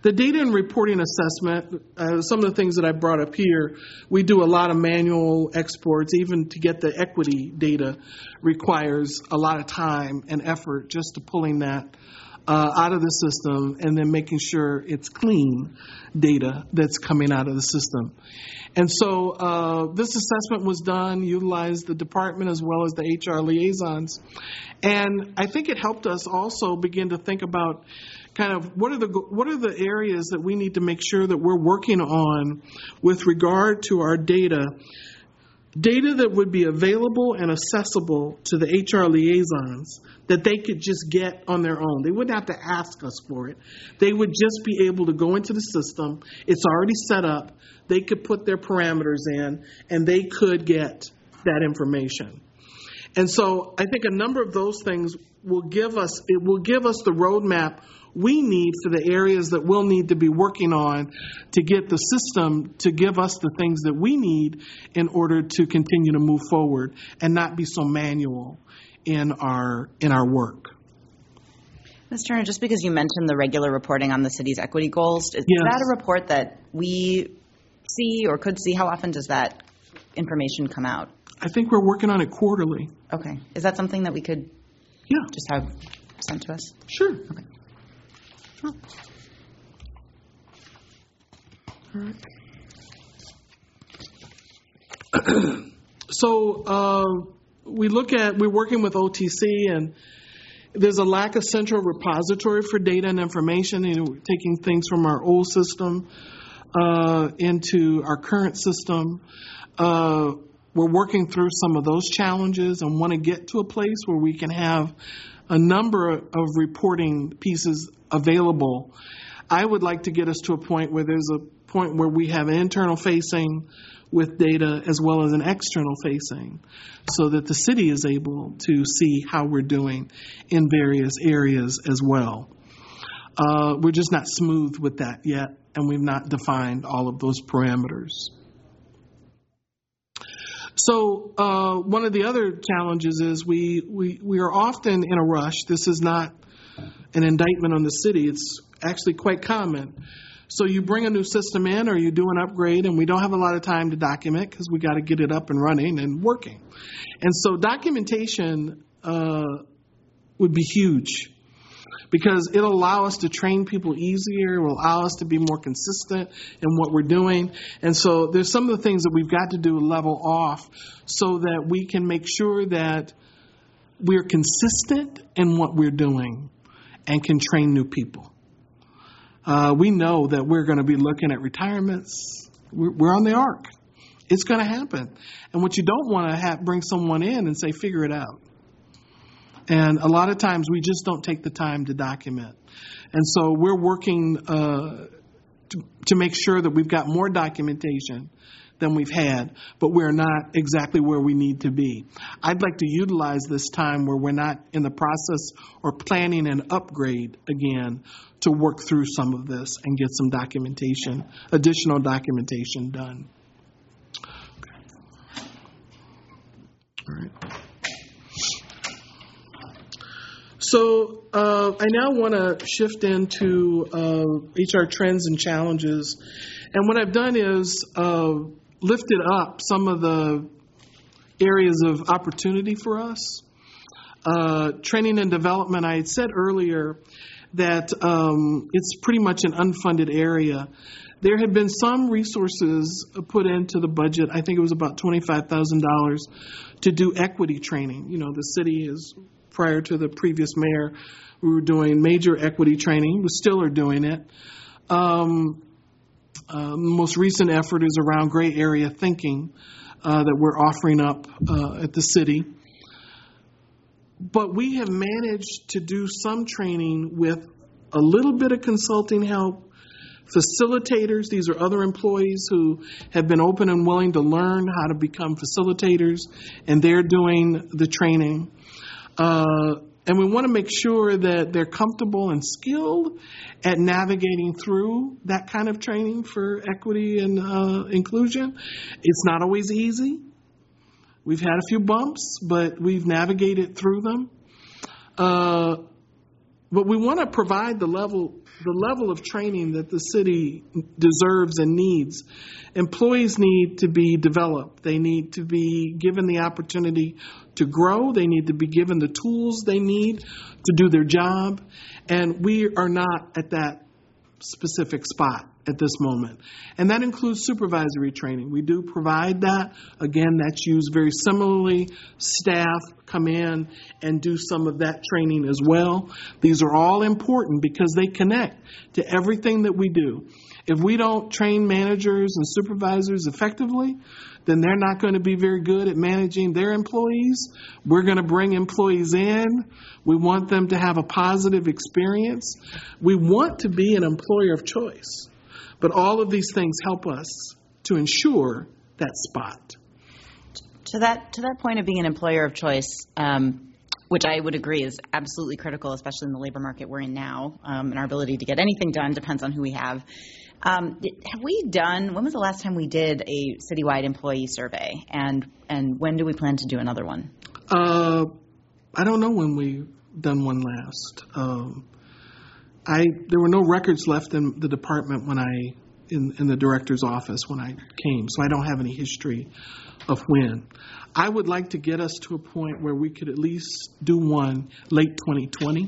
The data and reporting assessment, some of the things that I brought up here, we do a lot of manual exports. Even to get the equity data requires a lot of time and effort just to pulling that out of the system and then making sure it's clean data that's coming out of the system. And so this assessment was done, utilized the department as well as the HR liaisons. And I think it helped us also begin to think about kind of what are the areas that we need to make sure that we're working on with regard to our data that would be available and accessible to the HR liaisons that they could just get on their own. They wouldn't have to ask us for it. They would just be able to go into the system. It's already set up. They could put their parameters in, and they could get that information. And so I think a number of those things will give us the roadmap we need for the areas that we'll need to be working on to get the system to give us the things that we need in order to continue to move forward and not be so manual in our work. Ms. Turner, just because you mentioned the regular reporting on the city's equity goals, is Yes. that a report that we see or could see? How often does that information come out? I think we're working on it quarterly. Okay. Is that something that we could Yeah, just have sent to us? sure. Okay. Sure. All right. So we're working with OTC, and there's a lack of central repository for data and information. We're taking things from our old system into our current system. We're working through some of those challenges and want to get to a place where we can have a number of reporting pieces available. I would like to get us to a point where there's a point where we have an internal facing with data as well as an external facing, so that the city is able to see how we're doing in various areas as well. We're just not smooth with that yet, and we've not defined all of those parameters. So one of the other challenges is we are often in a rush. This is not an indictment on the city. It's actually quite common. So you bring a new system in or you do an upgrade, and we don't have a lot of time to document because we got to get it up and running and working. And so documentation would be huge, because it'll allow us to train people easier, it will allow us to be more consistent in what we're doing. And so there's some of the things that we've got to do level off so that we can make sure that we're consistent in what we're doing and can train new people. We know that we're going to be looking at retirements. We're on the arc. It's going to happen. And what you don't want to bring someone in and say, figure it out. And a lot of times we just don't take the time to document. And so we're working to make sure that we've got more documentation than we've had, but we're not exactly where we need to be. I'd like to utilize this time where we're not in the process or planning an upgrade again to work through some of this and get some documentation, additional documentation done. Okay. All right. So I now want to shift into HR trends and challenges. And what I've done is lifted up some of the areas of opportunity for us. Training and development, I had said earlier that it's pretty much an unfunded area. There had been some resources put into the budget. I think it was about $25,000 to do equity training. You know, the city is, prior to the previous mayor, we were doing major equity training. We still are doing it. The most recent effort is around gray area thinking that we're offering up at the city. But we have managed to do some training with a little bit of consulting help. Facilitators, these are other employees who have been open and willing to learn how to become facilitators, and they're doing the training. And we want to make sure that they're comfortable and skilled at navigating through that kind of training for equity and inclusion. It's not always easy. We've had a few bumps, but we've navigated through them. But we want to provide the level of training that the city deserves and needs. Employees need to be developed. They need to be given the opportunity to grow. They need to be given the tools they need to do their job. And we are not at that specific spot at this moment. And that includes supervisory training. We do provide that. Again, that's used very similarly. Staff come in and do some of that training as well. These are all important because they connect to everything that we do. If we don't train managers and supervisors effectively, then they're not going to be very good at managing their employees. We're going to bring employees in. We want them to have a positive experience. We want to be an employer of choice. But all of these things help us to ensure that spot. To that point of being an employer of choice, which I would agree is absolutely critical, especially in the labor market we're in now, and our ability to get anything done depends on who we have. When was the last time we did a citywide employee survey, and when do we plan to do another one? I don't know when we've done one last. There were no records left in the department in the director's office when I came, so I don't have any history of when. I would like to get us to a point where we could at least do one late 2020,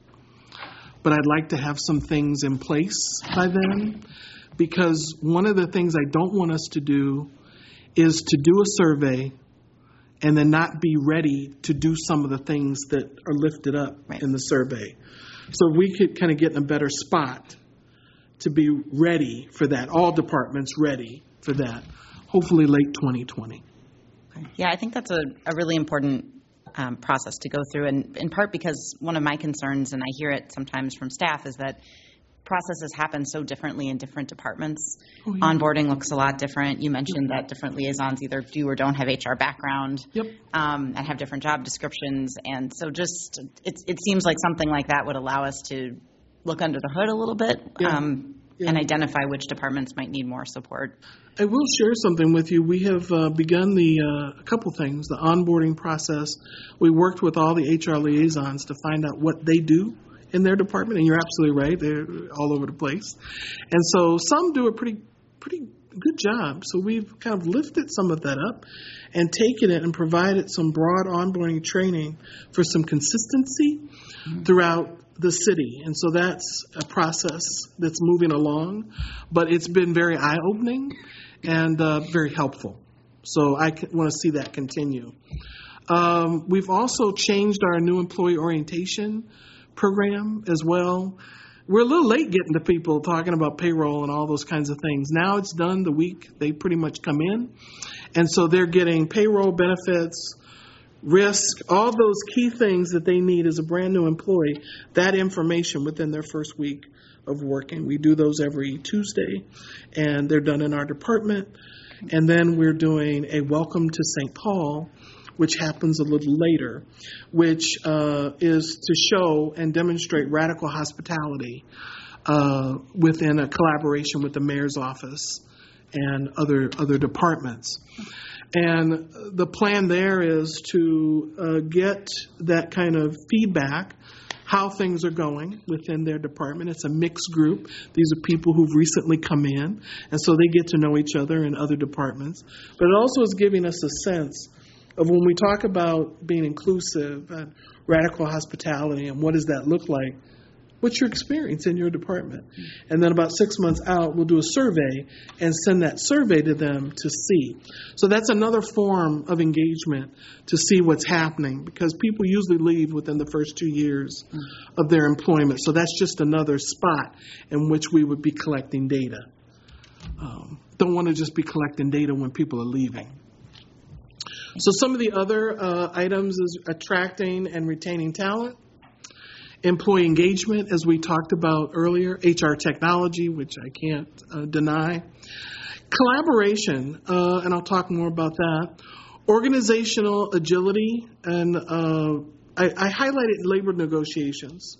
but I'd like to have some things in place by then, because one of the things I don't want us to do is to do a survey and then not be ready to do some of the things that are lifted up in the survey. So we could kind of get in a better spot to be ready for that, all departments ready for that, hopefully late 2020. Yeah, I think that's a really important process to go through, and in part because one of my concerns, and I hear it sometimes from staff, is that processes happen so differently in different departments. Oh, yeah. Onboarding looks a lot different. You mentioned that different liaisons either do or don't have HR background, and have different job descriptions. And so just it seems like something like that would allow us to look under the hood a little bit and identify which departments might need more support. I will share something with you. We have begun a couple things, the onboarding process. We worked with all the HR liaisons to find out what they do in their department, and you're absolutely right, they're all over the place. And so some do a pretty good job. So we've kind of lifted some of that up and taken it and provided some broad onboarding training for some consistency throughout the city. And so that's a process that's moving along, but it's been very eye-opening and very helpful. So I want to see that continue. We've also changed our new employee orientation program as well. We're a little late getting to people talking about payroll and all those kinds of things. Now it's done the week they pretty much come in. And so they're getting payroll benefits, risk, all those key things that they need as a brand new employee, that information within their first week of working. We do those every Tuesday, and they're done in our department. And then we're doing a Welcome to St. Paul, which happens a little later, which is to show and demonstrate radical hospitality within a collaboration with the mayor's office and other departments. And the plan there is to get that kind of feedback, how things are going within their department. It's a mixed group. These are people who've recently come in, and so they get to know each other in other departments. But it also is giving us a sense of when we talk about being inclusive and radical hospitality and what does that look like, what's your experience in your department? And then about 6 months out, we'll do a survey and send that survey to them to see. So that's another form of engagement to see what's happening, because people usually leave within the first 2 years of their employment. So that's just another spot in which we would be collecting data. Don't want to just be collecting data when people are leaving. So some of the other items is attracting and retaining talent, employee engagement, as we talked about earlier, HR technology, which I can't deny, collaboration, and I'll talk more about that, organizational agility, and I highlighted labor negotiations.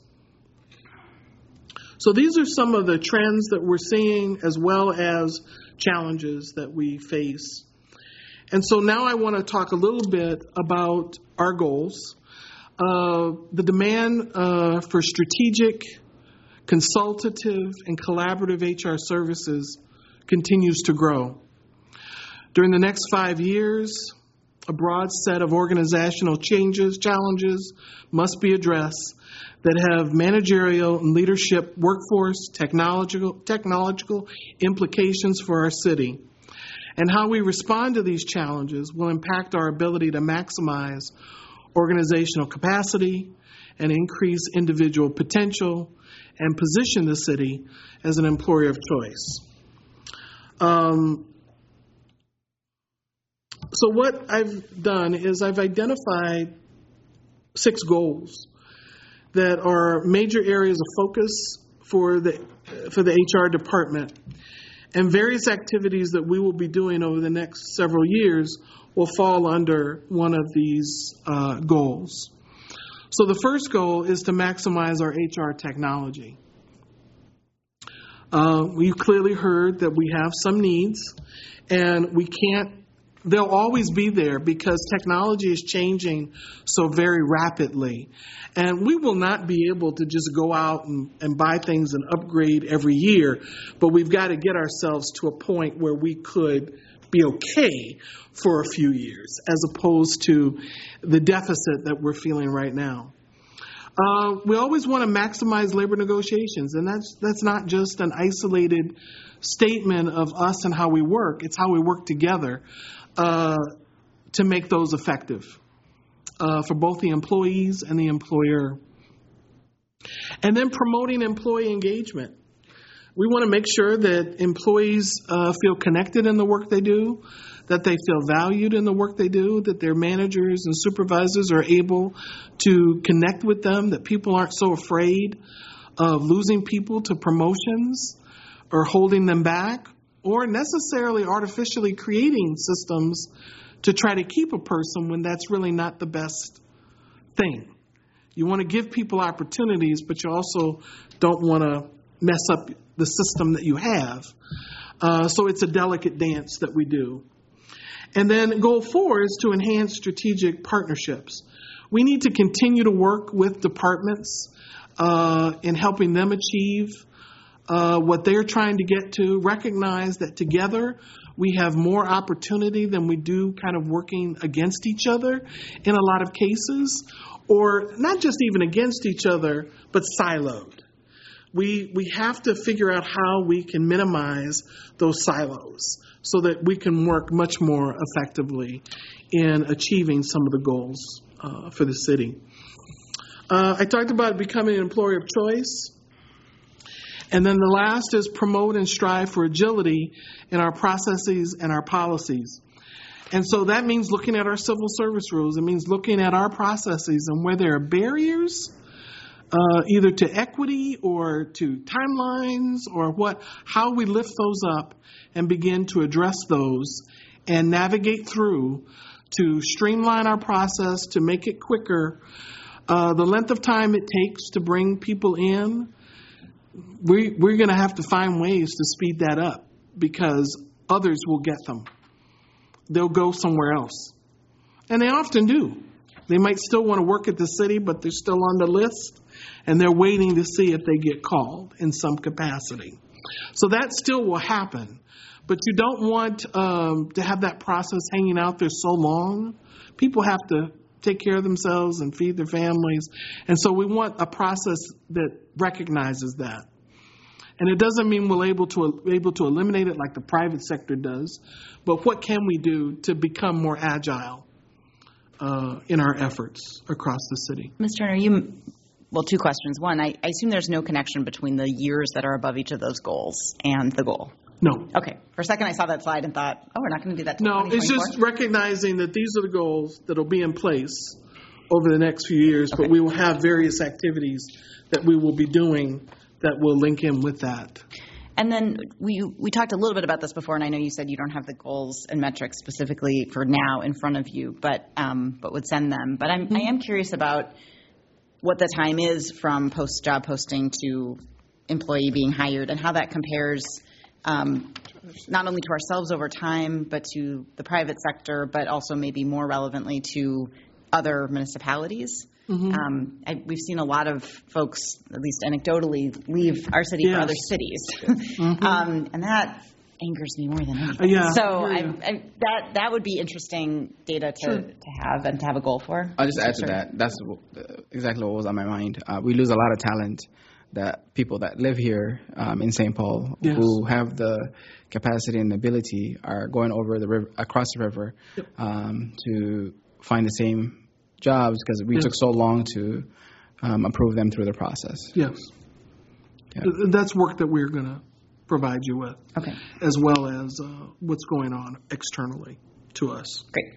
So these are some of the trends that we're seeing as well as challenges that we face. And so now I want to talk a little bit about our goals. The demand for strategic, consultative, and collaborative HR services continues to grow. During the next 5 years, a broad set of organizational challenges must be addressed that have managerial and leadership, workforce, technological implications for our city. And how we respond to these challenges will impact our ability to maximize organizational capacity and increase individual potential and position the city as an employer of choice. So what I've done is I've identified 6 goals that are major areas of focus for the HR department, and various activities that we will be doing over the next several years will fall under one of these goals. So the first goal is to maximize our HR technology. We've clearly heard that we have some needs, and they'll always be there because technology is changing so very rapidly. And we will not be able to just go out and buy things and upgrade every year, but we've got to get ourselves to a point where we could be okay for a few years, as opposed to the deficit that we're feeling right now. We always want to maximize labor negotiations, and that's not just an isolated statement of us and how we work. It's how we work together to make those effective for both the employees and the employer. And then promoting employee engagement. We want to make sure that employees feel connected in the work they do, that they feel valued in the work they do, that their managers and supervisors are able to connect with them, that people aren't so afraid of losing people to promotions or holding them back, or necessarily artificially creating systems to try to keep a person when that's really not the best thing. You want to give people opportunities, but you also don't want to mess up the system that you have. So it's a delicate dance that we do. And then goal 4 is to enhance strategic partnerships. We need to continue to work with departments in helping them achieve what they're trying to get to, recognize that together we have more opportunity than we do kind of working against each other in a lot of cases, or not just even against each other, but siloed. We have to figure out how we can minimize those silos so that we can work much more effectively in achieving some of the goals for the city. I talked about becoming an employer of choice. And then the last is promote and strive for agility in our processes and our policies. And so that means looking at our civil service rules. It means looking at our processes and where there are barriers, either to equity or to timelines or how we lift those up and begin to address those and navigate through to streamline our process, to make it quicker. The length of time it takes to bring people in, we're going to have to find ways to speed that up because others will get them. They'll go somewhere else. And they often do. They might still want to work at the city, but they're still on the list, and they're waiting to see if they get called in some capacity. So that still will happen. But you don't want to have that process hanging out there so long. People have to take care of themselves and feed their families. And so we want a process that recognizes that. And it doesn't mean we're able to eliminate it like the private sector does, but what can we do to become more agile in our efforts across the city? Ms. Turner, 2 questions. One, I assume there's no connection between the years that are above each of those goals and the goal. No. Okay. For a second, I saw that slide and thought, we're not going to do that till No, it's 2024? just recognizing that these are the goals that will be in place over the next few years, Okay. but we will have various activities that we will be doing that will link in with that. And then we talked a little bit about this before, and I know you said you don't have the goals and metrics specifically for now in front of you, but would send them. But I am curious about what the time is from job posting to employee being hired and how that compares not only to ourselves over time, but to the private sector, but also maybe more relevantly to other municipalities. We've seen a lot of folks, at least anecdotally, leave our city for other cities, and that angers me more than anything. So that would be interesting data to have and to have a goal for. I'll just add to that. That's exactly what was on my mind. We lose a lot of talent. That people that live here in St. Paul who have the capacity and ability are going over the river, across the river, to find the same jobs because we took so long to approve them through the process. Yes. Yeah. That's work that we're going to provide you with, as well as what's going on externally to us. Great.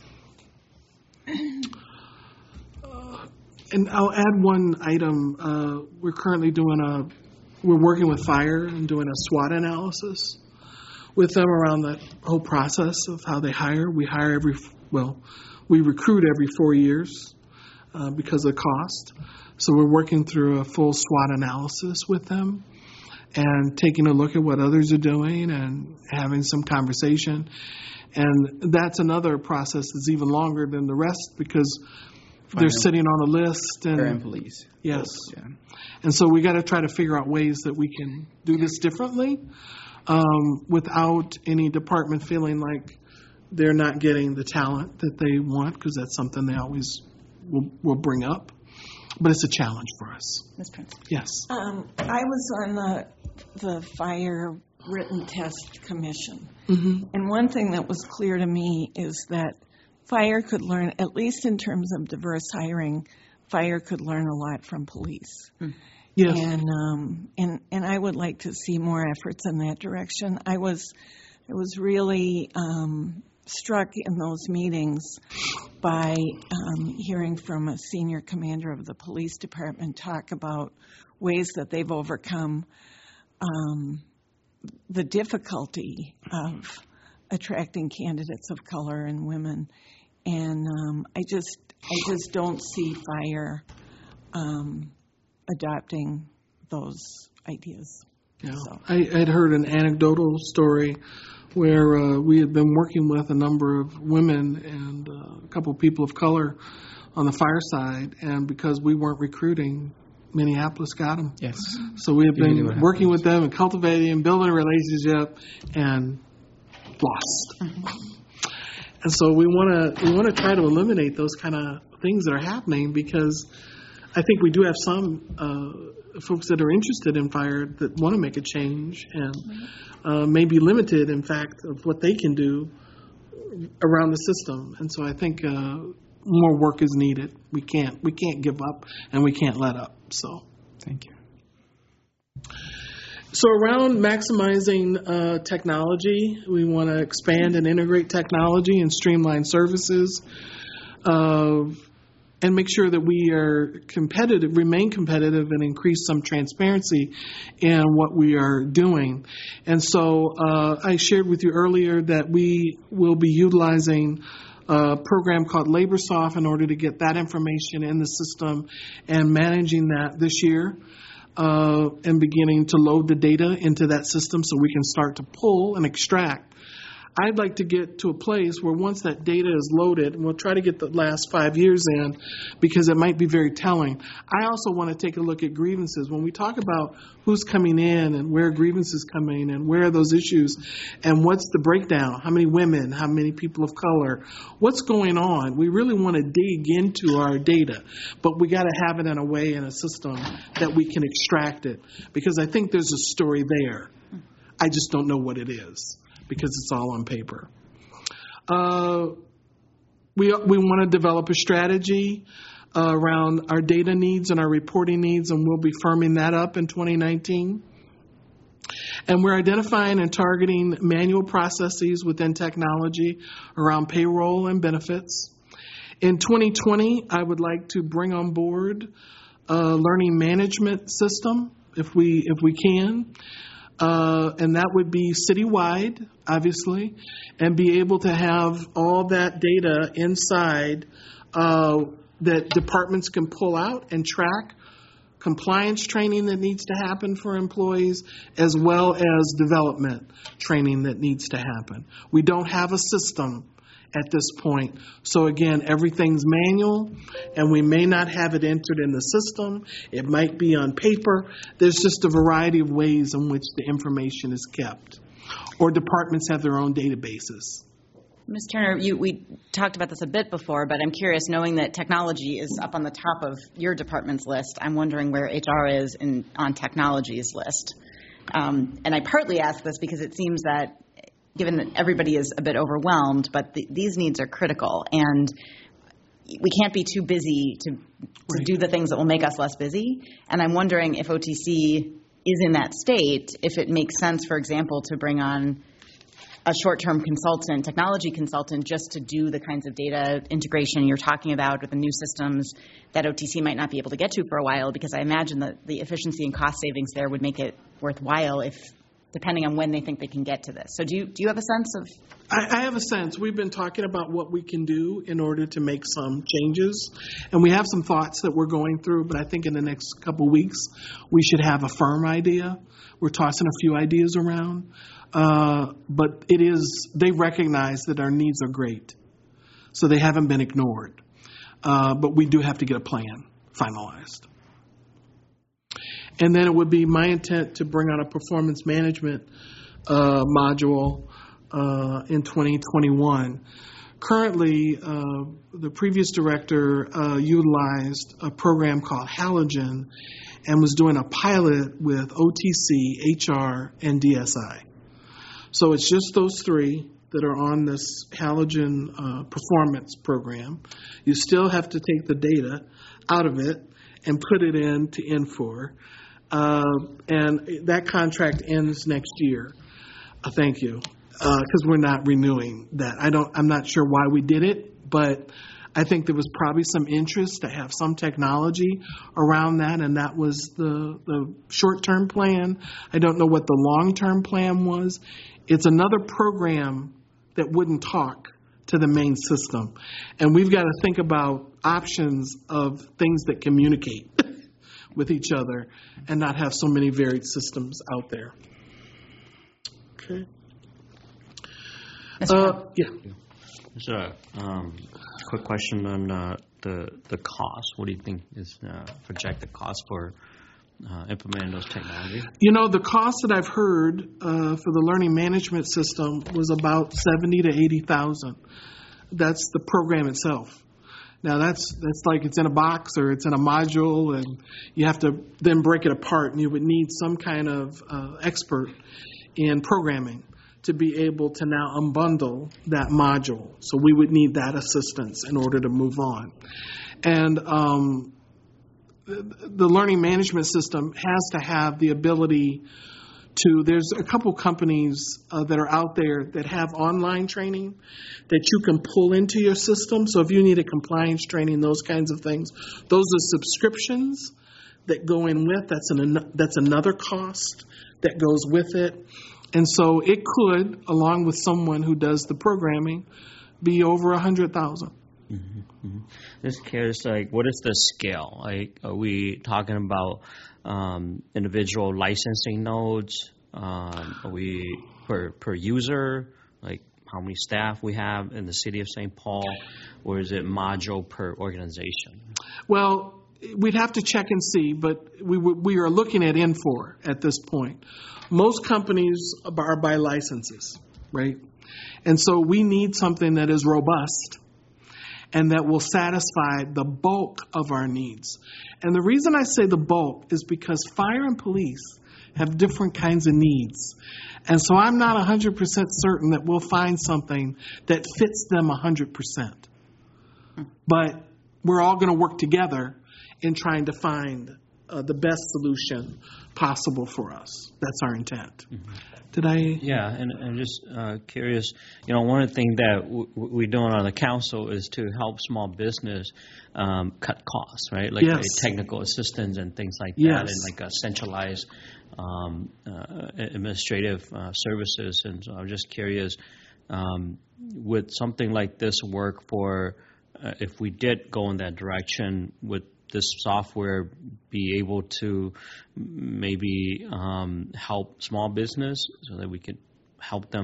And I'll add one item. We're currently we're working with fire and doing a SWOT analysis with them around that whole process of how they hire. We recruit every 4 years because of the cost. So we're working through a full SWOT analysis with them and taking a look at what others are doing and having some conversation. And that's another process that's even longer than the rest because they're sitting on a list. And police. Yes. Yeah. And so we got to try to figure out ways that we can do this differently without any department feeling like they're not getting the talent that they want, because that's something they always will bring up. But it's a challenge for us. Ms. Prince. Yes. I was on the Fire Written Test Commission. And one thing that was clear to me is that Fire could learn, at least in terms of diverse hiring, Fire could learn a lot from police. Yes. And I would like to see more efforts in that direction. I was really struck in those meetings by hearing from a senior commander of the police department talk about ways that they've overcome the difficulty of attracting candidates of color and women, and I just don't see Fire adopting those ideas. Yeah. So. I had heard an anecdotal story where we had been working with a number of women and a couple of people of color on the fire side, and because we weren't recruiting, Minneapolis got them. Yes. So we have been working with them and cultivating and building a relationship, and lost. And so we want to try to eliminate those kind of things that are happening, because I think we do have some folks that are interested in fire that want to make a change and may be limited, in fact, of what they can do around the system. And so I think more work is needed. We can't give up, and we can't let up. So thank you. So around maximizing technology, we want to expand and integrate technology and streamline services, and make sure that we are competitive, remain competitive, and increase some transparency in what we are doing. And so I shared with you earlier that we will be utilizing a program called LaborSoft in order to get that information in the system and managing that this year. And beginning to load the data into that system so we can start to pull and extract. I'd like to get to a place where once that data is loaded, and we'll try to get the last 5 years in because it might be very telling. I also want to take a look at grievances. When we talk about who's coming in and where grievances come in and where are those issues and what's the breakdown, how many women, how many people of color, what's going on, we really want to dig into our data. But we got to have it in a way, in a system that we can extract it, because I think there's a story there. I just don't know what it is, because it's all on paper. We want to develop a strategy around our data needs and our reporting needs, and we'll be firming that up in 2019. And we're identifying and targeting manual processes within technology around payroll and benefits. In 2020, I would like to bring on board a learning management system, if we can. And that would be citywide, obviously, and be able to have all that data inside that departments can pull out and track compliance training that needs to happen for employees, as well as development training that needs to happen. We don't have a system at this point. So again, everything's manual, and we may not have it entered in the system. It might be on paper. There's just a variety of ways in which the information is kept. Or departments have their own databases. Ms. Turner, we talked about this a bit before, but I'm curious, knowing that technology is up on the top of your department's list, I'm wondering where HR is on technology's list. And I partly ask this because it seems that, given that everybody is a bit overwhelmed, but these needs are critical, and we can't be too busy to do the things that will make us less busy. And I'm wondering if OTC is in that state, if it makes sense, for example, to bring on a short-term consultant, technology consultant, just to do the kinds of data integration you're talking about with the new systems that OTC might not be able to get to for a while, because I imagine that the efficiency and cost savings there would make it worthwhile depending on when they think they can get to this. So do you have a sense of? I have a sense. We've been talking about what we can do in order to make some changes, and we have some thoughts that we're going through, but I think in the next couple of weeks we should have a firm idea. We're tossing a few ideas around. But they recognize that our needs are great. So they haven't been ignored. But we do have to get a plan finalized. And then it would be my intent to bring on a performance management module in 2021. Currently, the previous director utilized a program called Halogen and was doing a pilot with OTC, HR, and DSI. So it's just those three that are on this Halogen performance program. You still have to take the data out of it and put it into Infor. And that contract ends next year. Thank you. Because we're not renewing that. I'm not sure why we did it, but I think there was probably some interest to have some technology around that, and that was the short-term plan. I don't know what the long-term plan was. It's another program that wouldn't talk to the main system. And we've got to think about options of things that communicate with each other and not have so many varied systems out there. Okay. Yeah. Just a quick question on the cost. What do you think is projected cost for implementing those technologies? The cost that I've heard for the learning management system was about $70,000 to $80,000. That's the program itself. Now that's like it's in a box or it's in a module, and you have to then break it apart, and you would need some kind of expert in programming to be able to now unbundle that module. So we would need that assistance in order to move on. And the learning management system has to have the ability there's a couple companies that are out there that have online training that you can pull into your system. So if you need a compliance training, those kinds of things, those are subscriptions that go in with. That's another cost that goes with it. And so it could, along with someone who does the programming, be over $100,000. Mm-hmm, mm-hmm. Just curious, what is the scale? Are we talking about individual licensing nodes? Are we per user? How many staff we have in the city of St. Paul? Or is it module per organization? Well, we'd have to check and see, but we are looking at Infor at this point. Most companies are by licenses, right? And so we need something that is robust and that will satisfy the bulk of our needs. And the reason I say the bulk is because fire and police have different kinds of needs. And so I'm not 100% certain that we'll find something that fits them 100%. But we're all going to work together in trying to find the best solution possible for us. That's our intent. Mm-hmm. Did I? Yeah, and I'm just curious, one of the things that we're doing on the council is to help small business cut costs, right? Yes. Technical assistance and things like Yes. that, and a centralized administrative services. And so I'm just curious, would something like this work for, if we did go in that direction, would this software be able to maybe help small business so that we could help them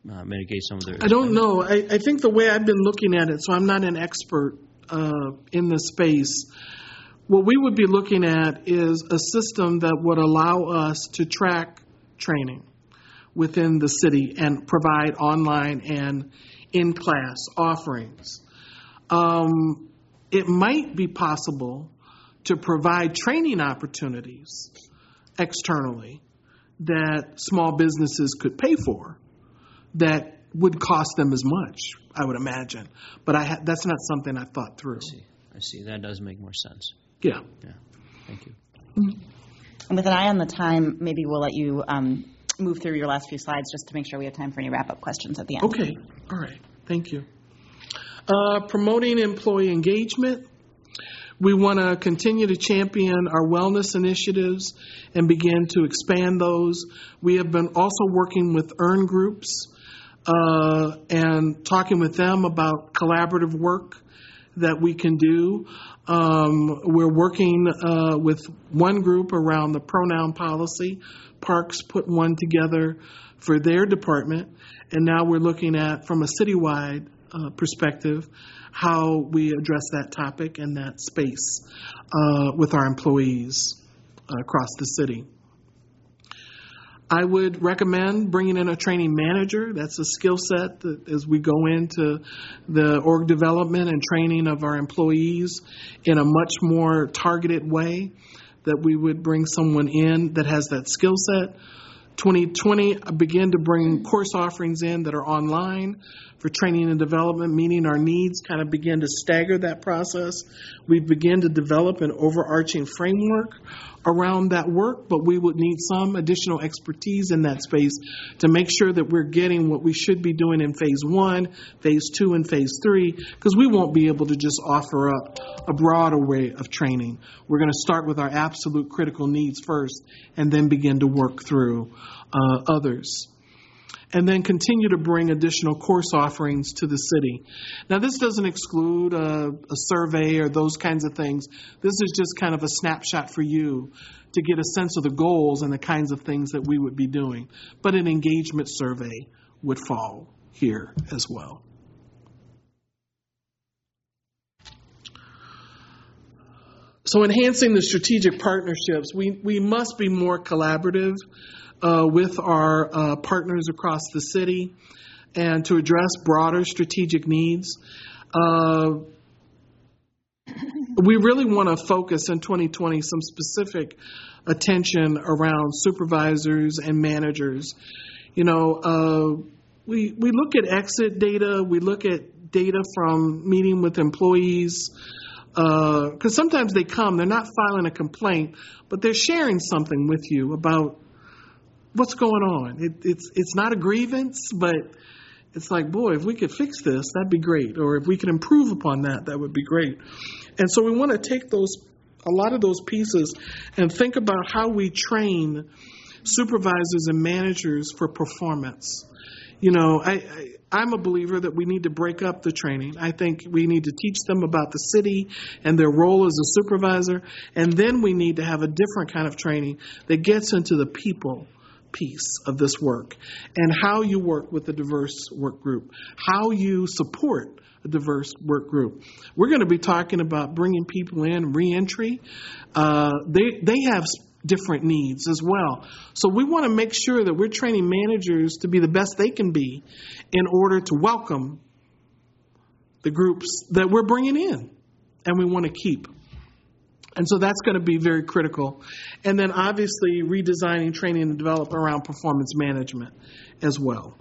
mitigate some of the? I don't know. I think the way I've been looking at it, so I'm not an expert in this space. What we would be looking at is a system that would allow us to track training within the city and provide online and in-class offerings. It might be possible to provide training opportunities externally that small businesses could pay for that would cost them as much, I would imagine. But that's not something I've thought through. I see. That does make more sense. Yeah. Thank you. And with an eye on the time, maybe we'll let you move through your last few slides just to make sure we have time for any wrap-up questions at the end. Okay. All right. Thank you. Promoting employee engagement. We want to continue to champion our wellness initiatives and begin to expand those. We have been also working with EARN groups and talking with them about collaborative work that we can do. We're working with one group around the pronoun policy. Parks put one together for their department, and now we're looking at, from a citywide perspective, how we address that topic and that space with our employees across the city. I would recommend bringing in a training manager. That's a skill set that as we go into the org development and training of our employees in a much more targeted way, that we would bring someone in that has that skill set. 2020, I began to bring course offerings in that are online for training and development, meeting our needs, kind of begin to stagger that process. We began to develop an overarching framework around that work, but we would need some additional expertise in that space to make sure that we're getting what we should be doing in phase 1, phase 2, and phase 3, because we won't be able to just offer up a broad array of training. We're going to start with our absolute critical needs first and then begin to work through others. And then continue to bring additional course offerings to the city. Now, this doesn't exclude a survey or those kinds of things. This is just kind of a snapshot for you to get a sense of the goals and the kinds of things that we would be doing. But an engagement survey would fall here as well. So enhancing the strategic partnerships, we must be more collaborative with our partners across the city and to address broader strategic needs. We really want to focus in 2020 some specific attention around supervisors and managers. You know, we look at exit data, we look at data from meeting with employees, because sometimes they come, they're not filing a complaint, but they're sharing something with you about what's going on. It's not a grievance, but it's like, boy, if we could fix this, that'd be great. Or if we could improve upon that, that would be great. And so we want to take a lot of those pieces and think about how we train supervisors and managers for performance. You know, I'm a believer that we need to break up the training. I think we need to teach them about the city and their role as a supervisor, and then we need to have a different kind of training that gets into the people piece of this work and how you work with a diverse work group, how you support a diverse work group. We're going to be talking about bringing people in, reentry. They have different needs as well. So we want to make sure that we're training managers to be the best they can be in order to welcome the groups that we're bringing in and we want to keep. And so that's going to be very critical. And then obviously redesigning training and development around performance management as well.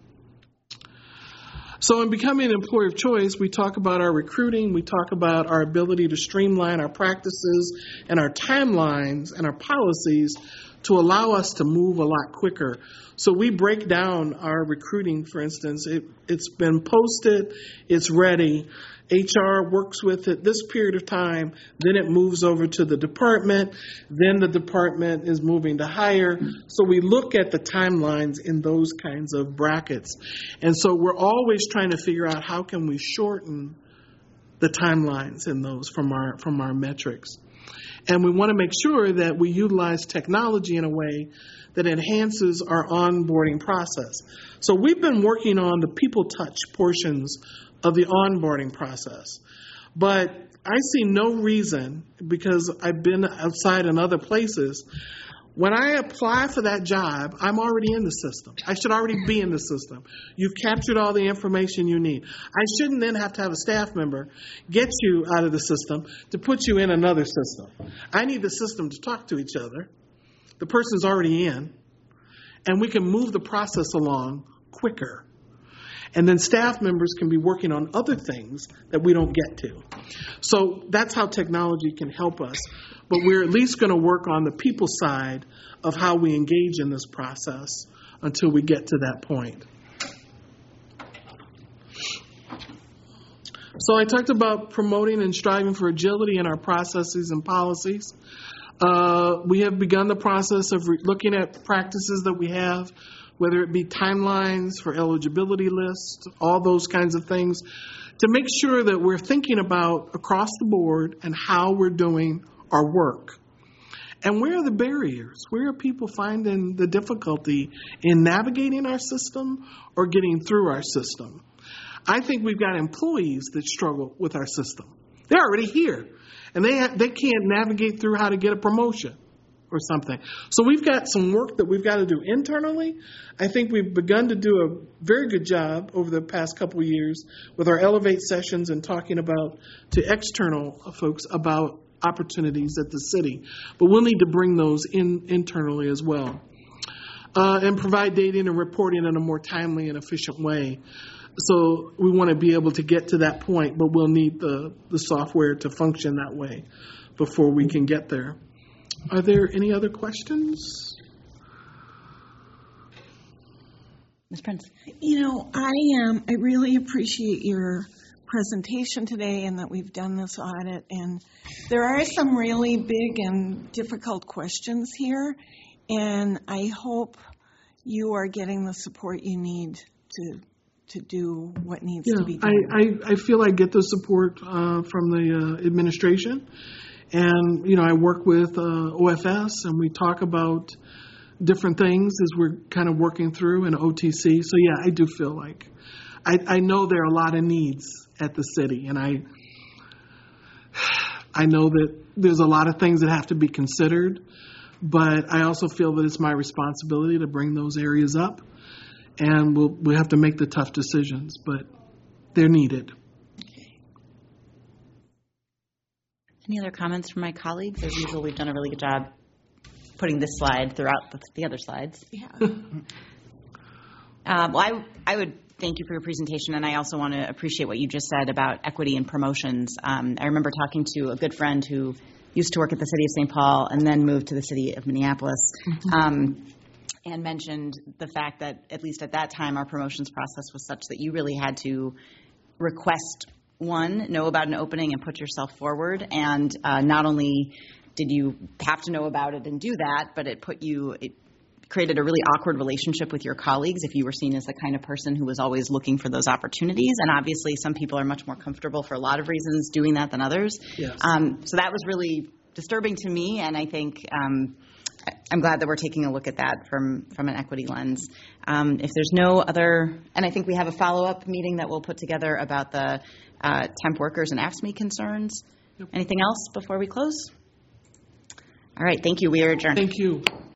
So in becoming an employer of choice, we talk about our recruiting, we talk about our ability to streamline our practices and our timelines and our policies to allow us to move a lot quicker. So we break down our recruiting, for instance. It's been posted, it's ready. HR works with it this period of time, then it moves over to the department, then the department is moving to hire. So we look at the timelines in those kinds of brackets. And so we're always trying to figure out how can we shorten the timelines in those from our metrics. And we want to make sure that we utilize technology in a way that enhances our onboarding process. So we've been working on the people touch portions of the onboarding process. But I see no reason, because I've been outside in other places, when I apply for that job, I'm already in the system. I should already be in the system. You've captured all the information you need. I shouldn't then have to have a staff member get you out of the system to put you in another system. I need the system to talk to each other. The person's already in, and we can move the process along quicker. And then staff members can be working on other things that we don't get to. So that's how technology can help us. But we're at least going to work on the people side of how we engage in this process until we get to that point. So I talked about promoting and striving for agility in our processes and policies. We have begun the process of looking at practices that we have, whether it be timelines for eligibility lists, all those kinds of things, to make sure that we're thinking about across the board and how we're doing our work. And where are the barriers? Where are people finding the difficulty in navigating our system or getting through our system? I think we've got employees that struggle with our system. They're already here, and they can't navigate through how to get a promotion or something. So we've got some work that we've got to do internally. I think we've begun to do a very good job over the past couple of years with our Elevate sessions and talking about to external folks about opportunities at the city. But we'll need to bring those in internally as well. And provide data and reporting in a more timely and efficient way. So we want to be able to get to that point, but we'll need the software to function that way before we can get there. Are there any other questions? Ms. Prince. I really appreciate your presentation today and that we've done this audit. And there are some really big and difficult questions here. And I hope you are getting the support you need to do what needs to be done. I feel I get the support from the administration. And, I work with OFS, and we talk about different things as we're kind of working through in OTC. So, yeah, I do feel like I know there are a lot of needs at the city, and I know that there's a lot of things that have to be considered, but I also feel that it's my responsibility to bring those areas up, and we'll have to make the tough decisions, but they're needed. Any other comments from my colleagues? As usual, we've done a really good job putting this slide throughout the other slides. Yeah. Well, I would thank you for your presentation, and I also want to appreciate what you just said about equity and promotions. I remember talking to a good friend who used to work at the City of St. Paul and then moved to the City of Minneapolis, and mentioned the fact that, at least at that time, our promotions process was such that you really had to request know about an opening and put yourself forward. And not only did you have to know about it and do that, but it created a really awkward relationship with your colleagues if you were seen as the kind of person who was always looking for those opportunities. And obviously some people are much more comfortable for a lot of reasons doing that than others. Yes. So that was really disturbing to me, and I think I'm glad that we're taking a look at that from an equity lens. If there's no other, and I think we have a follow-up meeting that we'll put together about the temp workers and AFSCME concerns. Yep. Anything else before we close? All right, thank you. We are adjourned. Thank you.